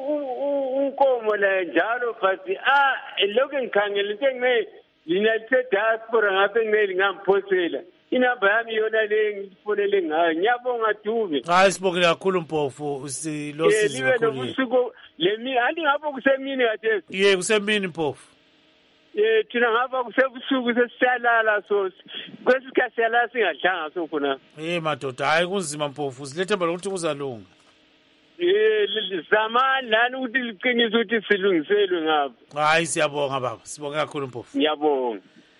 unkomo la njalo but ah lokho ngikhangela into engime United Diaspora ngapha engimeli ngamphosela inamba yami yona le ngifonele ngayo ngiyabonga Dube. Hayi sibonge kakhulu Mpofu silosizi kakhulu. Libe lemi andi ngapho kusemini kade. Ye kusemini Mpofu. Eh thina ngapha kusebusuku sesiyalala so kwesikhathi siyalala singadlanga so khona. Eh madoda hayi kunzima Mpofu silethemba lokuthi kuzalunga. Eh lizamani lana ukuthi liqinise ukuthi silungiselwe ngapha. Hayi siyabonga baba sibonge kakhulu Mpofu. Ngiyabonga.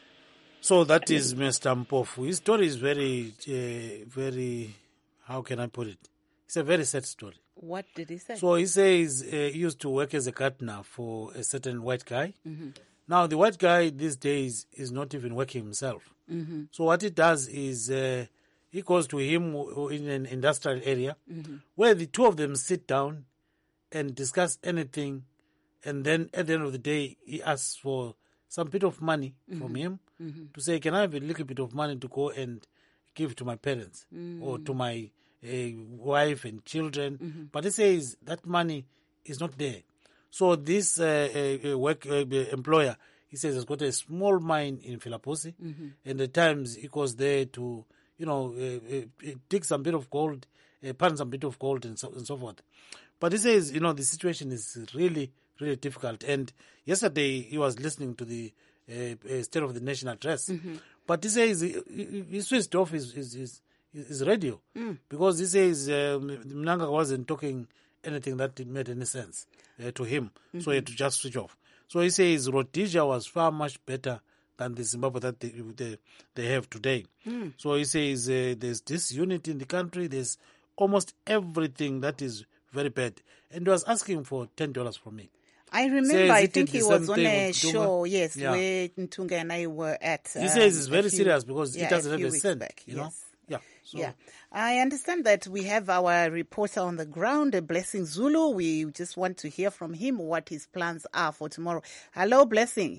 So that is Mister Mpofu. His story is very uh, very how can I put it? It's a very sad story. What did he say? So he says uh, he used to work as a gardener for a certain white guy. Mm-hmm. Now the white guy these days is not even working himself. Mm-hmm. So what he does is uh, he goes to him in an industrial area mm-hmm. where the two of them sit down and discuss anything, and then at the end of the day he asks for some bit of money mm-hmm. from him mm-hmm. to say, can I have a little bit of money to go and give to my parents mm-hmm. or to my uh, wife and children? Mm-hmm. But he says that money is not there. So this uh, uh, work uh, employer, he says, has got a small mine in Filaposi, mm-hmm. and at times he goes there to, you know, uh, uh, dig some bit of gold, uh, pan some bit of gold, and so, and so forth. But he says, you know, the situation is really, really difficult. And yesterday he was listening to the uh, State of the Nation address, mm-hmm. but he says he, he, he switched off his his, his, his radio mm. because he says um, Mnanga wasn't talking anything that made any sense uh, to him, mm-hmm. so he had to just switch off. So he says Rhodesia was far much better than the Zimbabwe that they they, they have today. Mm. So he says uh, there's this unity in the country, there's almost everything that is very bad. And he was asking for ten dollars from me. I remember, says I he think did he the was same on thing a with show, Duma. yes, Yeah. where Ntunga and I were at. He um, says it's very few, serious because yeah, he doesn't a have few a weeks cent, back, you know? yes. Yeah. So. Yeah, I understand that we have our reporter on the ground, Blessing Zulu. We just want to hear from him what his plans are for tomorrow. Hello, Blessing.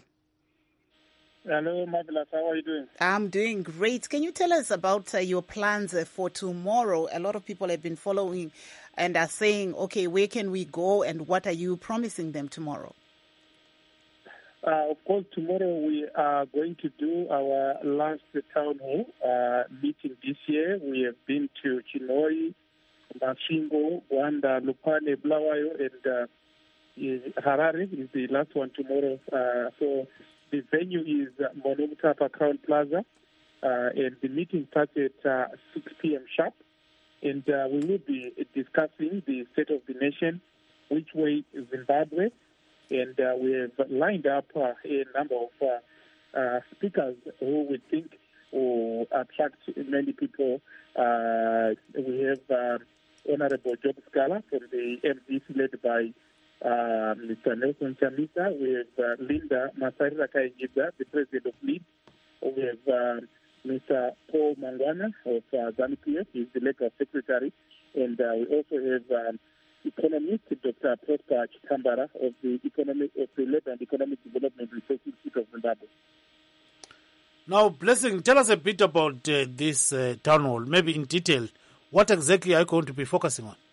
Hello, Marvelous. How are you doing? I'm doing great. Can you tell us about uh, your plans uh, for tomorrow? A lot of people have been following and are saying, okay, where can we go and what are you promising them tomorrow? Uh, of course, tomorrow we are going to do our last town hall uh, meeting this year. We have been to Chinoi, Masvingo, Rwanda, Lupane, Bulawayo, and uh, Harare is the last one tomorrow. Uh, so the venue is Monomotapa Crown Plaza, uh, and the meeting starts at uh, six p.m. sharp. And uh, we will be discussing the state of the nation, which way Zimbabwe, and uh, we have lined up uh, a number of uh, uh, speakers who we think will attract many people. Uh, we have uh, Honorable Job Scala from the M D C led by uh, Mister Nelson Chamisa. We have uh, Linda Masarira Kaingida, the president of LEAD. We have uh, Mister Paul Mangwana of uh, ZANU-P F, he's the legal secretary. And uh, we also have um, economist Doctor Prosper Chitambara of the economic of the Labour and Economic Development Research Institute of Zimbabwe. Now, Blessing, tell us a bit about uh, this uh, town hall, maybe in detail. What exactly are you going to be focusing on?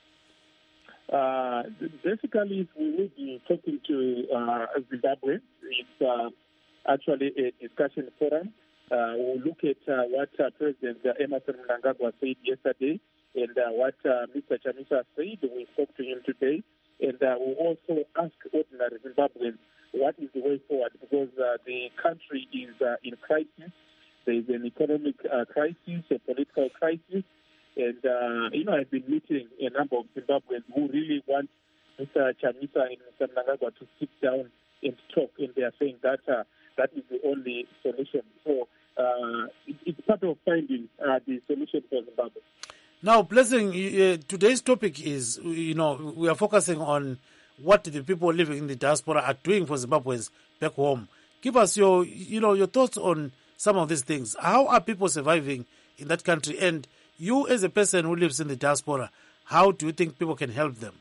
Uh, basically, we will be talking to uh, Zimbabwe. It's uh, actually a discussion forum. Uh, we'll look at uh, what uh, President uh, Emerson Mnangagwa said yesterday and uh, what uh, Mister Chamisa said. We spoke to him today. And uh, we'll also ask ordinary Zimbabweans what is the way forward, because uh, the country is uh, in crisis. There is an economic uh, crisis, a political crisis. And, uh, you know, I've been meeting a number of Zimbabweans who really want Mister Chamisa and Mister Mnangagwa to sit down and talk, and they are saying that uh, that is the only solution. So uh, it, it's part of finding uh, the solution for Zimbabwe. Now, Blessing, uh, today's topic is, you know, we are focusing on what the people living in the diaspora are doing for Zimbabweans back home. Give us your, you know, your thoughts on some of these things. How are people surviving in that country? And you, as a person who lives in the diaspora, how do you think people can help them?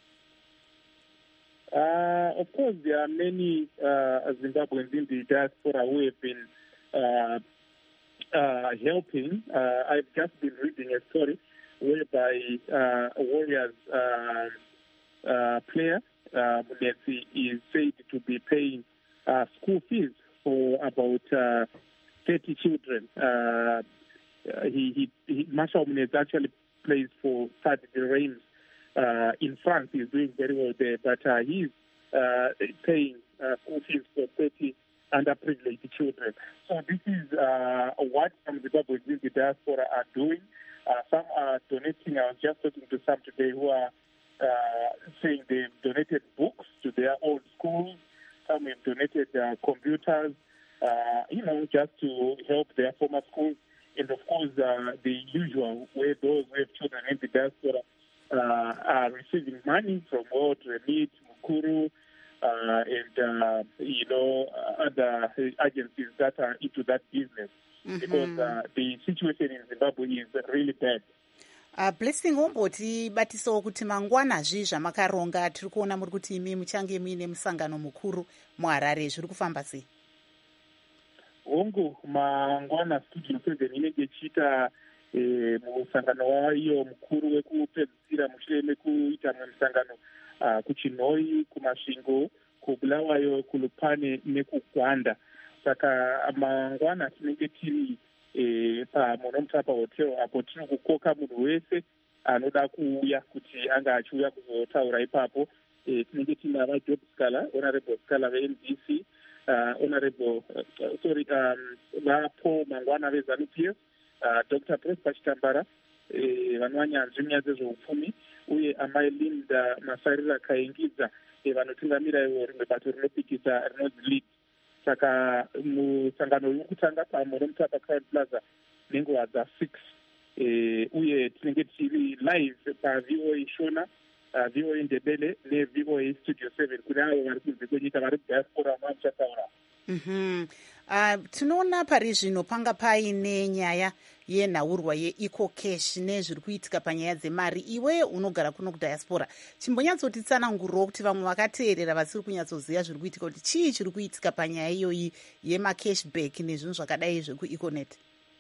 Uh, of course, there are many uh, Zimbabweans in the diaspora who have been uh, uh, helping. Uh, I've just been reading a story whereby uh, a Warriors uh, uh, player, uh, Munetsi, is said to be paying uh, school fees for about uh, thirty children. Uh, he, he, he, Marshall Munetsi actually plays for Stade de Reims uh, in France. He's doing very well there, but uh, he's uh, paying uh, school fees for thirty underprivileged children. So this is uh, what some Zimbabweans in the diaspora are doing. Uh, some are donating. I was just talking to some today who are uh, saying they've donated books to their own schools. Some have donated uh, computers, uh, you know, just to help their former schools. And of course, uh, the usual, where those who have children in the diaspora uh, are receiving money from World Remit, Mukuru, uh, and, uh, you know, other agencies that are into that business. Mm-hmm. Because uh, the situation in Zimbabwe is really bad. Uh, Blessing, womboti batisawo kuti mangwanazvi zvamakaronga tiri kuona muri kuti imi muchange muine musangano mukuru muHarare, zviri kufamba sei? Hongu mangwana studio seven inenge ichiita eh, musangano wayo mukuru wekupedzisira mushure mekuita mwe musangano uh, kuChinhoi, kuMasvingo, kuBulawayo, kuLupane nekugwanda. Saka mangwana tinenge tiri e, paMonomtapa Hotel apo tiri kukoka munhu wese anoda kuuya kuti anga achiuya kuzotaura ipapo. E, tinenge tina vaJob Scala, Honorable Scala ve-N D C, uh, Honorable uh, sorry um, vapo mangwana veZANU-P F, uh, Doctor Prosper Chitambara, e, vanwanyanzvi munyaya dzezveupfumi, uye amai Linda Masarira Kaingidza, e, vanotungamira ivo rimwe bato rinopikisa rinonzi Lead. Saka musangano uri kutanga paMonomtapa Crown Plaza nenguva dza-six e, uye tinenge tiri live paV O A Shona, uh, V O A Ndebele neV O A Studio seven kune avo vari kunze kwenyika vari kudiaspora mwamuchataura. Mm-hmm. Uh, tinoona pari zvino panga paine nyaya yenhaurwa yeEcocash nezviri kuitika panyaya dzemari. Iwe unogara kuno kudiaspora, chimbonyatsotitsanangurirawo kuti vamwe vakateerera vasiri kunyatsoziva zviri kuitika kuti chii chiri kuitika panyaya iyoyi yemacashback nezvinhu zvakadai zvekuEconet?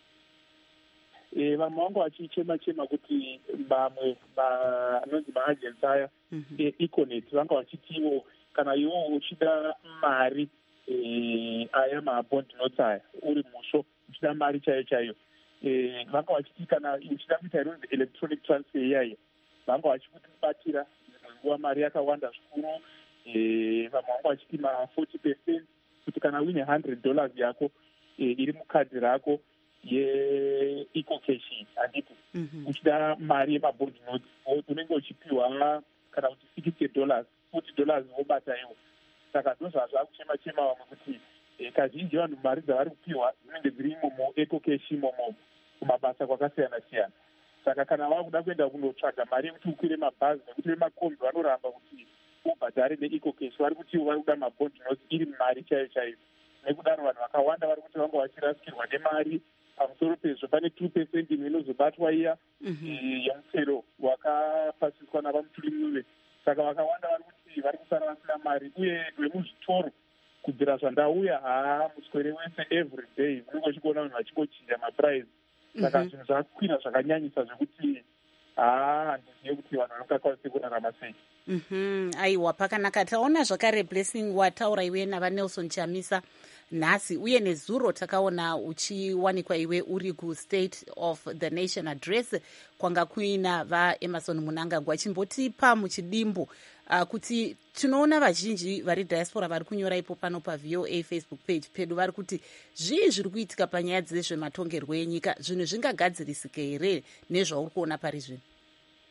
E, vamwe vangu vachichema chema kuti vamwe vanonzi maagensi aya eEconet vanga vachitiwo kana iwo uchida mari e, aya mabond notes aya uri musho uchida mari chaiyo chaiyo e, vanga vachiti kana uchida kuita inonzi electronic transfer iyaya vanga vachikubatira nguva mari yakawanda zvikuru. E, vamwe vanga vachiti ma-forty percent kuti kana uine one hundred dollars yako e, iri mukadhi rako yeEcocash handiti mm-hmm. uchida mari yemabond notes unenge uchipiwa kana kuti sixty dollars forty dollars wobata iwo. Saka ndozvazva kuchema chema vamwe kuti e, kazhinji vanhu mari dzavari kupiwa dzinenge dziri imomo Ecocash imomo kumabasa kwakasiyana siyana. Saka kana vakuda kuenda kunotsvaga mari yekuti ukwire mabhazi nekuti vemakombi vanoramba kuti ubhadhare neEcocash vari kuti vari kuda mabond notes iri mari chaiyo chaiyo. Nekudaro vanhu vakawanda vari kuti vanga vachirasikirwa nemari. Pamusoro pezvo pane two percent imwe inozobatwa iya yemutsero wakapasiswa navamutulimuve. Saka vakawanda vari kuti vari kusara vasina mari, uye vemuzvitoro kubvira zvandauya haa muswere wese every day unenge uchikuona vanhu vachingochinja maprice. Saka zvinhu zvakakwira zvakanyanyisa zvekuti haa handizive kuti vanhu vanokakwanise kurarama sei. Mm-hmm. Aiwa, pakanaka. Taona zvakare Blessing wataura iwe navaNelson Chamisa nhasi, uye nezuro takaona uchiwanikwa iwe uri kuState of the Nation Address kwanga kuina vaEmerson Mnangagwa. Chimbotipa muchidimbo uh, kuti tinoona vazhinji vari diaspora vari kunyora ipo pano paV O A Facebook page pedu vari kuti zvii zviri kuitika panyaya dzezvematongerwo enyika, zvinhu zvingagadzirisike here nezvauri kuona pari zvino?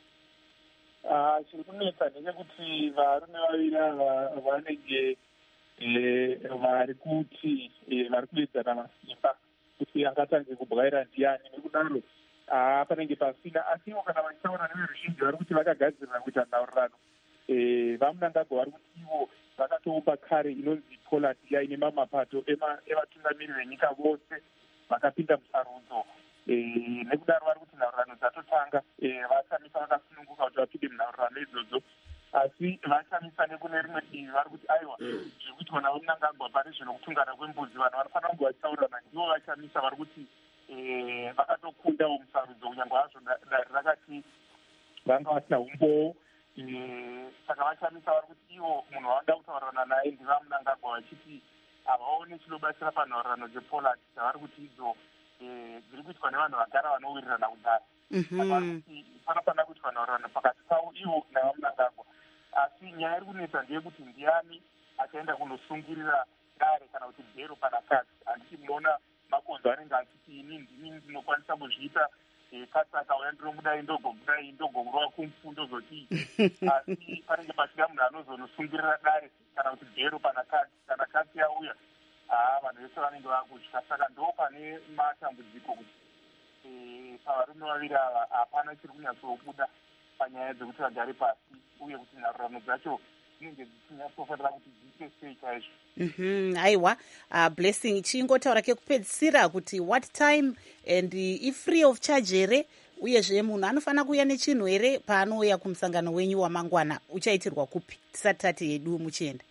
Uh, chiri kunetsa ndechekuti varume vaviri ava vanenge vari kuti vari kuedzana masimba kuti angatange kubwaira ndiani. Nekudaro panenge pasina, asi ivo kana vachitaura neveruzhinji vari kuti vakagadzirira kuita nhaurirano. Vamunangagwa vari kuti ivo vakatoupa kare inonzi Poland ine mamapato evatungamiri venyika vose vakapinda musarudzo. Nekudaro vari kuti nhaurirano dzatotanga, vachamisa vakasununguka kuti vapinde munhaurirano idzodzo, asi vachamisa nekune rimwe divi vari kuti aiwa zviri kuitwa navo munangagwa pane zvino kutungana kwembudzi, vanhu vanofanira kunge vachitaurana, ndivo vachamisa vari kuti vakatokundawo musarudzo kunyange hazvo dare rakati vanga vasina umbowo. Saka vachamisa vari kuti ivo munhu wavanoda kutaurirana naye ndivamunangagwa vachiti havaoni chinobatsira panhaurirano dzePoland dzavari kuti idzo dziri kuitwa nevanhu vagara vanowirirana kudare. Panofanira kuitwa nhaurirano pakati pavo ivo navamunangagwa, asi nyaya iri kunetsa ndeyekuti ndiani achaenda kunosungirira dare kana kuti bhero kana kadzi. Handiti munoona makonzo anenge achiti ini ndini ndinokwanisa kuzviita, kadzi akauya ndinomuda indogomuda indogomurwa kumfundo zoti, asi panenge pachida munhu anozonosungirira dare kana kuti bhero kana kadzi. Kana kadzi yauya vanhu vese vanenge vakutya. Saka ndo pane matambudziko kuti pavarume vaviri ava hapana chiri kunyatsobuda panyaya dzekuti vagare pasi, uye kuti nhaurirano dzacho dzinenge dzichinyatsofanira kuti dziite sei chaizvo. Aiwa, uh, Blessing chingotaura kekupedzisira kuti what time and if free of charge here, uyezve munhu anofanira kuuya nechinhu here paanouya kumusangano wenyu wamangwana, uchaitirwa kupi tisati tati yedu muchienda?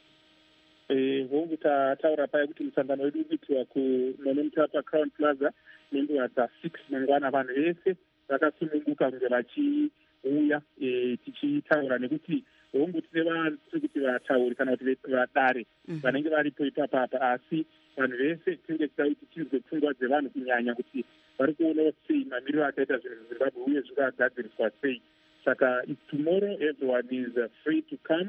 Hongu tataura paya kuti musangano wedu uitirwa kunonomutapa Crown Plaza nenguva dzasix mangwana. Vanhu vese vakasununguka kunge vachiuya tichitaura, nekuti hongu tine vanhu kuti vatauri kana kuti vadare vanenge varipo ipapapa, asi vanhu vese tinenge tida kuti tinzwe pfungwa dzevanhu kunyanya kuti vari kuonawo sei mamiriro akaita zvinhu muZimbabwe uye zvikagadziriswa sei. Saka tomorrow everyone is uh, free to come.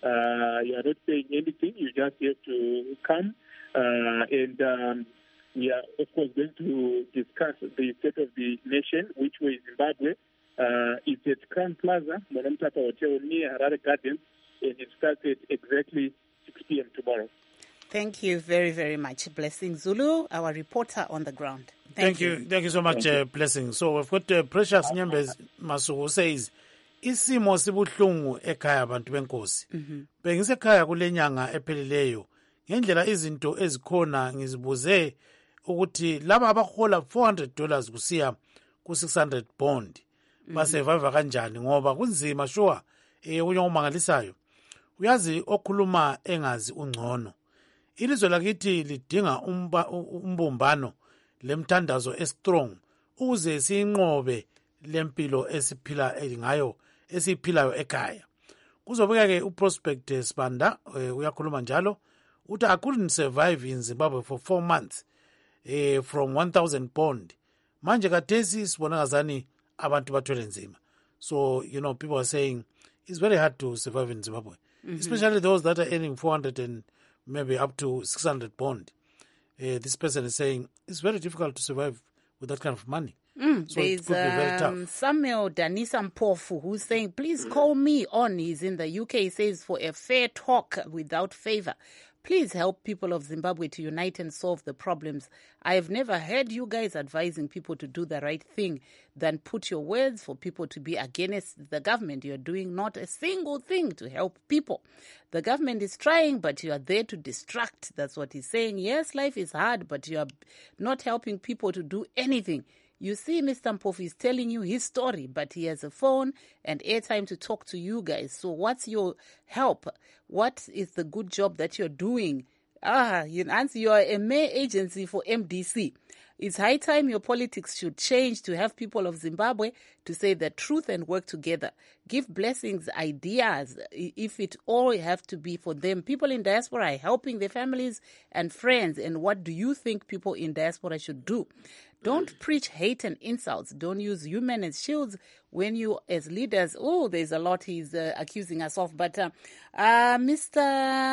Uh, you are not paying anything, you just have to come, uh, and um, we are of course going to discuss the state of the nation, which way Zimbabwe. Uh, it's at Crown Plaza, Monomtapa Hotel near Harare Gardens, and it starts at exactly six p.m. tomorrow. Thank you very, very much, Blessing Zulu, our reporter on the ground. Thank, Thank you. you. Thank you so much, uh, Blessing. So we've got uh, Precious Nyembezi Masuku says, isimo sibuhlungu ekhaya abantu benkosi. Bengisekhaya kule nyanga ephelileyo. Ngendlela izinto ezikhona ngizibuze ukuthi laba abahola four hundred dollars kusiya ku six hundred bond basurvive kanjani, ngoba kunzima sure eh kunye omangalisayo. Uyazi okhuluma engazi ungcono. Ilizwe lakithi lidinga umbumbano lemthandazo estrong ukuze sinqobe lempilo esiphila ngayo esiphilayo ekhaya. Kuzobeka ke uProspect Sibanda uyakhuluma njalo uthi I couldn't survive in Zimbabwe for four months eh from one thousand bond. Manje kathesi sibona ngazani abantu bathwele nzima. So you know, people are saying it's very hard to survive in Zimbabwe, mm-hmm. especially those that are earning four hundred and maybe up to six hundred bond. Uh, this person is saying it's very difficult to survive with that kind of money. Mm, so it could be very tough. Um, Samuel Danisa Mpofu, who's saying, please call me on. He's in the U K. He says, for a fair talk without favor. Please help people of Zimbabwe to unite and solve the problems. I have never heard you guys advising people to do the right thing than put your words for people to be against the government. You're doing not a single thing to help people. The government is trying, but you are there to distract. That's what he's saying. Yes, life is hard, but you are not helping people to do anything. You see, Mister Mpofu is telling you his story, but he has a phone and airtime to talk to you guys. So what's your help? What is the good job that you're doing? Ah, you answer, you are a mayor agency for M D C. It's high time your politics should change to have people of Zimbabwe to say the truth and work together. Give Blessings ideas if it all have to be for them. People in diaspora are helping their families and friends. And what do you think people in diaspora should do? Don't preach hate and insults. Don't use human as shields when you, as leaders, oh, there's a lot he's uh, accusing us of. But uh, uh, Mister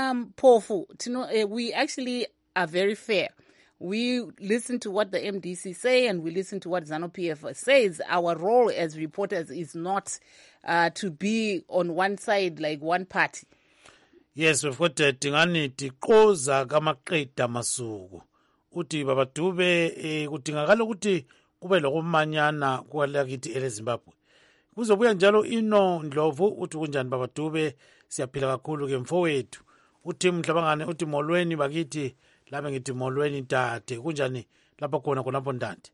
Mpofu, you know, uh, we actually are very fair. We listen to what the M D C say and we listen to what ZANU-P F says. Our role as reporters is not uh, to be on one side like one party. Yes, we've got uh, Tingani Tikoza Kamaqeda Masuku. Uti Baba Dube eh, kudingakala ukuthi kube lokumanyana kwalakithi eleZimbabwe. Kuzobuya njalo ino Ndlovu uthi kunjani Baba Dube, siyaphila kakhulu ke mfowethu. Uthi mhlabangane uthi molweni bakithi, labe ngithi molweni tate. Kunjani lapha khona khonapho ntante.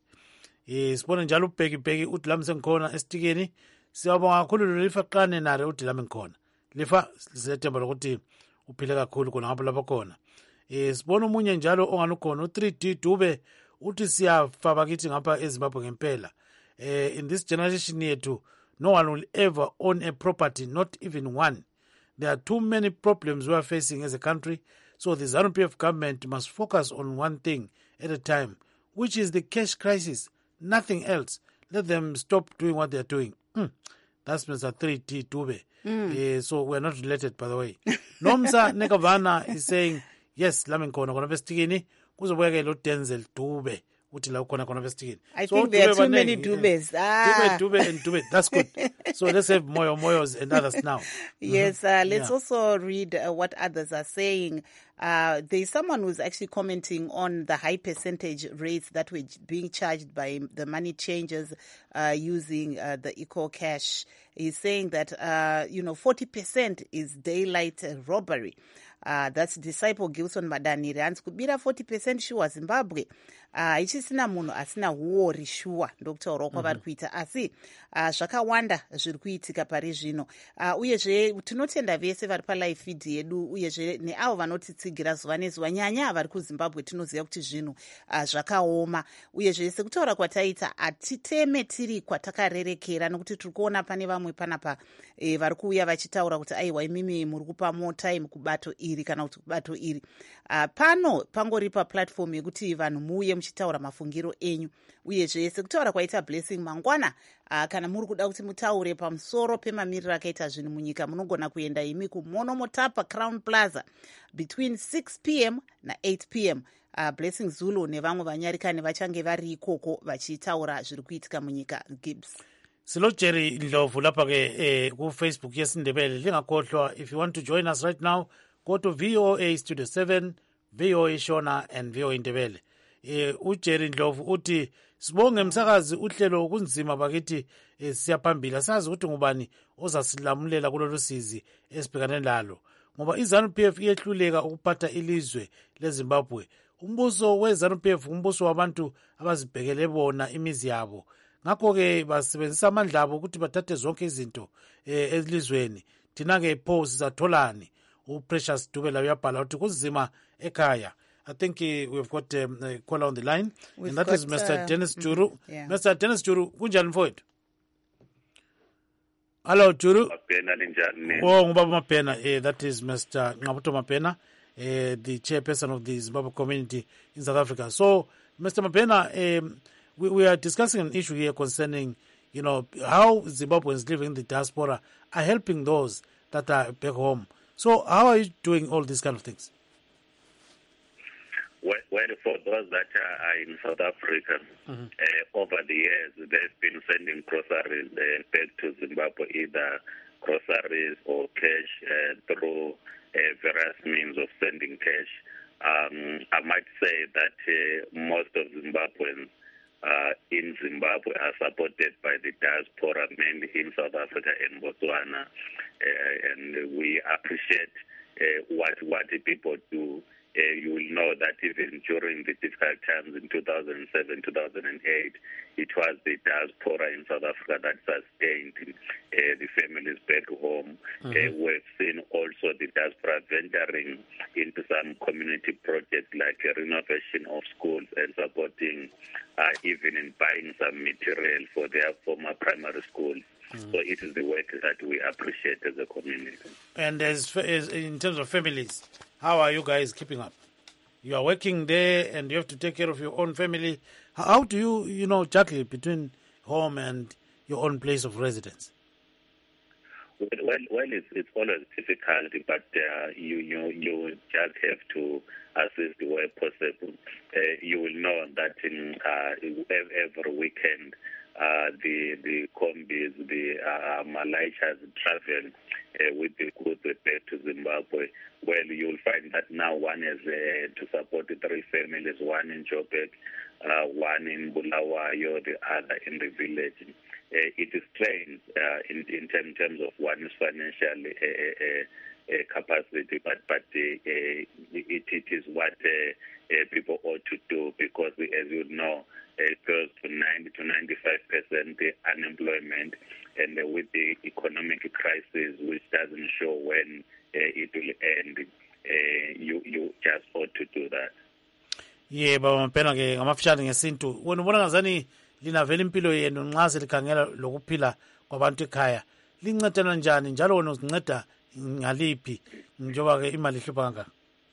Eh sibona njalo ubheki bheki uthi lami sengikhona esitikeni. Siyabonga kakhulu lifa qane nare uthi lami ngikhona. Lifa sizethemba lokuthi uphile kakhulu khona ngapha lapha khona. Eh sibona umunye njalo onganukhona u three D Dube uthi siyafa bakithi ngapha eZimbabwe ngempela. Eh in this generation yethu no one will ever own a property, not even one. There are too many problems we are facing as a country, so the ZANU-P F government must focus on one thing at a time, which is the cash crisis, nothing else. Let them stop doing what they are doing. Mm. That's Mister three D Dube. Mm. Uh, so we're not related, by the way. Nomsa Nekavana is saying, yes, lami ngikhona khona bestikini, kuzobuya ke lo Denzel Dube. Uthi la ukhona khona bestikini. I so think there are too many Dubes. Ah. Dube, Dube, and Dube. That's good. So let's have Moyo Moyos and others now. Yes, Mm-hmm. uh, let's yeah. also read uh, what others are saying. Uh, there's someone who's actually commenting on the high percentage rates that were being charged by the money changers uh, using uh, the Eco Cash. He's saying that, uh, you know, forty percent is daylight uh, robbery. Uh, that's Disciple Gilson Madanire. Hands kubira forty percent sure Zimbabwe. Uh, ichisina munhu asina huori sure ndokutaura kwa vari kuita asi uh, zvakawanda zviri kuitika pari zvino uh, uyezve tinotenda vese vari palive feed yedu uyezve neavo vanotitsigira zuva nezuva nyanya vari kuZimbabwe tinoziva kuti zvinhu uh, zvakaoma uyezve sekutaura kwataita hatiteme tiri kwatakarerekera nokuti tiri kuona pane vamwe panapa e, vari kuuya vachitaura kuti aiwa imimi muri kupa more time kubato iri kana kuti kubato iri uh, pano pangori paplatform yekuti vanhu muuye muchitaura mafungiro enyu uyezve sekutaura kwaita Blessing mangwana uh, kana muri kuda kuti mutaure pamusoro pemamiriro akaita zvinhu munyika munogona kuenda imi kuMono Motapa Crown Plaza between six p m na eight p m Uh, Blessing Zulu nevamwe vanyarikani vachange vari ikoko vachitaura zviri kuitika munyika. Gibbs Silo Jerry Ndlovu lapha ke eh, ku Facebook yesindebele lingakhohlwa. If you want to join us right now, go to V O A Studio seven, V O A Shona and V O A Ndebele. Eh, uJerry Ndlovu uthi sibonge msakazi uhlelo kunzima bakithi eh, siyaphambili sazi ukuthi ngubani ozasilamulela kulolu sizi esibhekane lalo ngoba iZANU-P F iyehluleka ukuphatha ilizwe leZimbabwe. Umbuso weZANU-P F umbuso wabantu abazibhekele bona imizi yabo, ngakho ke basebenzisa amandla abo ukuthi bathathe zonke izinto eh, elizweni. Thina ke pho sizatholani? uPrecious Dube la uyabhala uthi kuzima ekhaya. I think uh, we've got um, a caller on the line, we've and that got, is Mister Uh, Dennis Juru. Mm-hmm, yeah. Mister Dennis Juru, kunjani mfowethu? Hello Juru. Mapena linjani? Oh, ngubaba Mapena. Eh, that is Mister Ngabuto Mapena, eh, the chairperson of the Zimbabwe community in South Africa. So, Mister Mapena, um, we, we are discussing an issue here concerning, you know, how Zimbabweans living in the diaspora are helping those that are back home. So, how are you doing all these kind of things? Well, well, for those that are in South Africa, mm-hmm. uh, over the years, they've been sending groceries uh, back to Zimbabwe, either groceries or cash uh, through uh, various means of sending cash. Um, I might say that uh, most of Zimbabweans uh, in Zimbabwe are supported by the diaspora, mainly in South Africa and Botswana, uh, and we appreciate uh, what what the people do. Uh, you will know that even during the difficult times in two thousand seven, two thousand eight, it was the diaspora in South Africa that sustained uh, the families back home. Mm-hmm. Uh, we've seen also the diaspora venturing into some community projects like a renovation of schools and supporting uh, even in buying some material for their former primary schools. Mm-hmm. So it is the work that we appreciate as a community. And as, as in terms of families, how are you guys keeping up? You are working there and you have to take care of your own family. How do you, you know, juggle between home and your own place of residence? Well, well, well it's, it's always difficult, but uh, you, you you just have to assist where possible. Uh, you will know that in uh, every weekend uh, the the combis, the uh, Malaysians travel uh, with the goods back to Zimbabwe. Well, you'll find that now one is uh, to support the three families, one in Joburg, uh, one in Bulawayo, the other in the village. Uh, it is strained uh, in, in term, terms of one's financial uh, uh, uh, capacity, but but uh, uh, it, it is what uh, uh, people ought to do, because we, as you know, uh, close to ninety to ninety-five percent unemployment, and uh, with the economic crisis, which doesn't show when uh, it will end, uh, you you just ought to do that. Yeah, baba mpena ke ngamafishane ngesintu. Wena ubona ngazani linavela impilo yenu nxa selikhangela lokuphila kwabantu ekhaya. Lincedana njani njalo wena uzinceda ngaliphi njengoba ke imali ihlupha kangaka?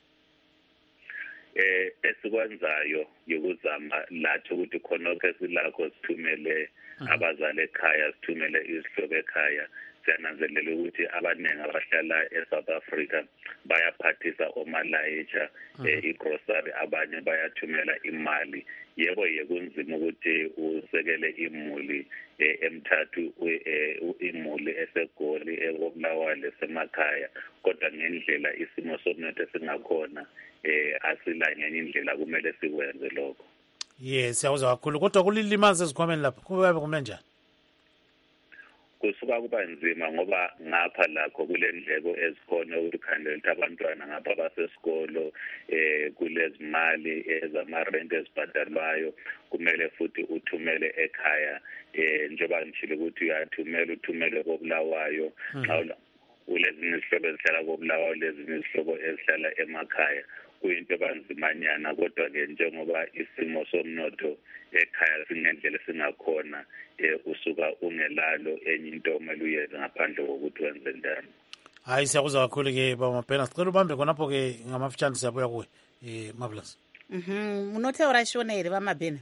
Eh esikwenzayo yokuzama lathi ukuthi khonokho esilakho sithumele abazali ekhaya, sithumele izihlobo ekhaya. Siyananzelela ukuthi abaningi abahlala eSouth Africa bayaphathisa omalayitsha i-grocery, abanye bayathumela imali. Yebo yekunzima ukuthi usekele imuli emthathu imuli esegoli ekobulawayo esemakhaya, kodwa ngendlela isimo somnotho singakhona eh asila ngenye indlela kumele sikwenze lokho. Yes, siyawuzwa kakhulu, kodwa kulilimaza ezikhwameni lapha kuyabe kume njani? Kusuka kuba nzima ngoba ngapha lakho kule ndleko ezikhona ukukhandela abantwana ngapha basesikolo, eh kulezimali ezamarent ezibhadalwayo, kumele futhi uthumele ekhaya, eh njengoba ngishilo ukuthi uyathumela uthumele kobulawayo, xa ulezinye izihlobo ezihlala kobulawayo, lezinye izihlobo ezihlala emakhaya, kuyinto ebanzimanyana. Kodwa ke njengoba isimo somnotho ekhaya singendlela singakhona, eh usuka ungelalo enye into omele uyenze ngaphandle kokuthi wenze njani. Hayi, siyakuzwa kakhulu ke baba Mapena. Sicela ubambe khonapho ke ngamafishane siyabuya kuwe eh Marvelous. Mhm, unotheura shona here baMabhena?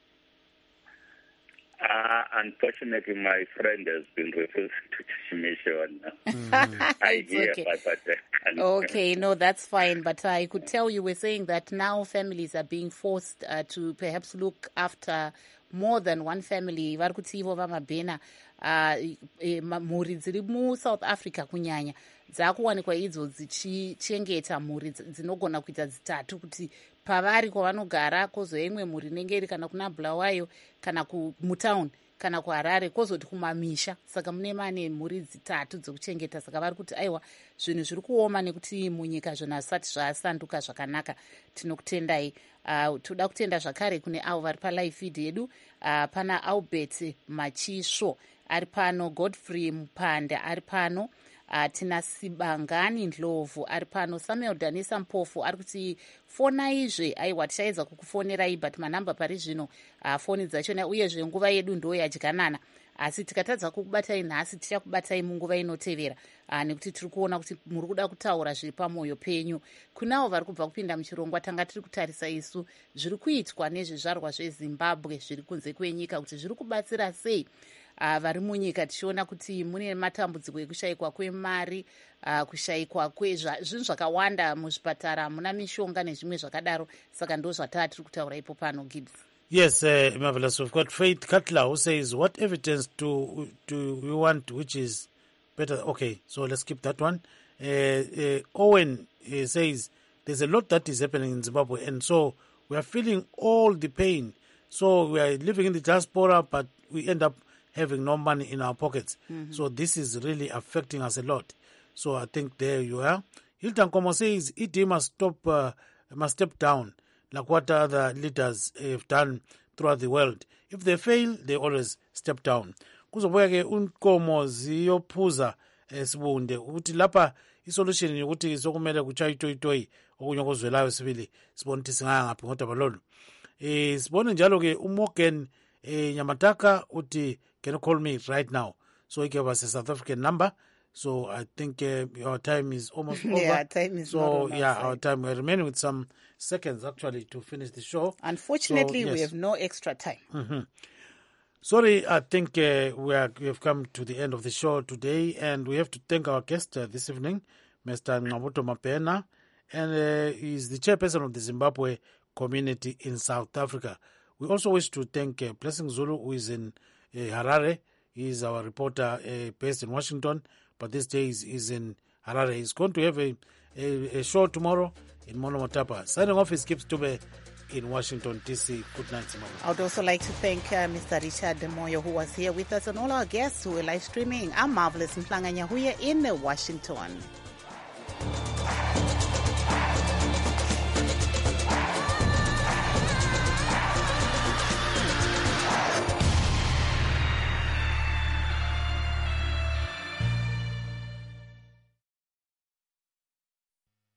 Uh, unfortunately, my friend has been refusing to teach me Shona. Mm. I hear, okay. but, but I can't. Okay, no, that's fine. But I could tell you were saying that now families are being forced uh, to perhaps look after more than one family. Vari kuti ivo vaMabhena mhuri dziri muSouth Africa kunyanya dzakuwanikwa idzo dzichichengeta mhuri dzinogona kuita dzitatu, kuti pavari kwavanogara kwozoya imwe mhuri inenge iri kana kuna Bulawayo kana mutawuni kana kuHarare, kwozoti kumamisha. Saka mune mane mhuri dzitatu dzekuchengeta. Saka vari kuti aiwa, zvinhu zviri kuoma nekuti munyika zvinhu hazvisati zvasanduka zvakanaka. Tinokutendai. Uh, toda kutenda zvakare kune avo vari palive feed yedu. Uh, pana Albert Machisvo ari pano, Godfrey Mupanda ari pano, uh, tina Sibangani Ndlovu ari pano, Samuel Danisa Mpofu ari kuti fonaizve. Aiwa, tichaedza kukufonerai but manhamba pari zvino uh, foni dzachona, uyezve nguva yedu ndo yadyanana, asi tikatadza kukubatai nhasi tichakubatai munguva inotevera, uh, nekuti tiri kuona kuti muri kuda kutaura zviri pamwoyo penyu. Kunavo vari kubva kupinda muchirongwa, tanga tiri kutarisa isu zviri kuitwa nezvizvarwa zveZimbabwe zviri kunze kwenyika, kuti zviri kubatsira sei uh, vari munyika, tichiona kuti mune matambudziko ekushayikwa kwemari, uh, kushayikwa kwezvinhu zvakawanda muzvipatara, muna mishonga nezvimwe zvakadaro. Saka ndo zvataa tiri kutaura ipo pano, Gibbs. Yes, uh, Marvelous. We've got Faith Cutler who says, what evidence do, do we want which is better? Okay, so let's keep that one. Uh, uh, Owen uh, says, there's a lot that is happening in Zimbabwe, and so we are feeling all the pain. So we are living in the diaspora, but we end up having no money in our pockets. Mm-hmm. So this is really affecting us a lot. So I think there you are. Hilton Komo says, E D must stop, uh, must step down, like what other leaders have done throughout the world. If they fail, they always step down. Kuzobuya ke unkomo ziyophuza esibunde ukuthi lapha isolution yokuthi sokumele kuchaya itoyitoyi okunye kozwelayo sibili sibona ukuthi singaya ngaphi ngodaba lolu. Eh sibone njalo ke uMorgan eh Nyamataka uthi can you call me right now? So he gave us a South African number. So I think uh, our time is almost over. Yeah, time is so not yeah, side. Our time. We're remaining with some seconds actually to finish the show. Unfortunately, so, yes. we have no extra time. Mm-hmm. Sorry, I think uh, we, are, we have come to the end of the show today, and we have to thank our guest uh, this evening, Mister Ngqabutho Mapena, and uh, he's the chairperson of the Zimbabwe community in South Africa. We also wish to thank uh, Blessing Zulu, who is in uh, Harare. He's our reporter uh, based in Washington, but these days he's in Harare. He's going to have a, a, a show tomorrow in Monomotapa. Signing off is Gibbs Tube in Washington, D C. Good night, Simone. I would also like to thank uh, Mister Richard Moyo, who was here with us, and all our guests who were live streaming. I'm Marvelous Mplanga Nyahuya in Washington.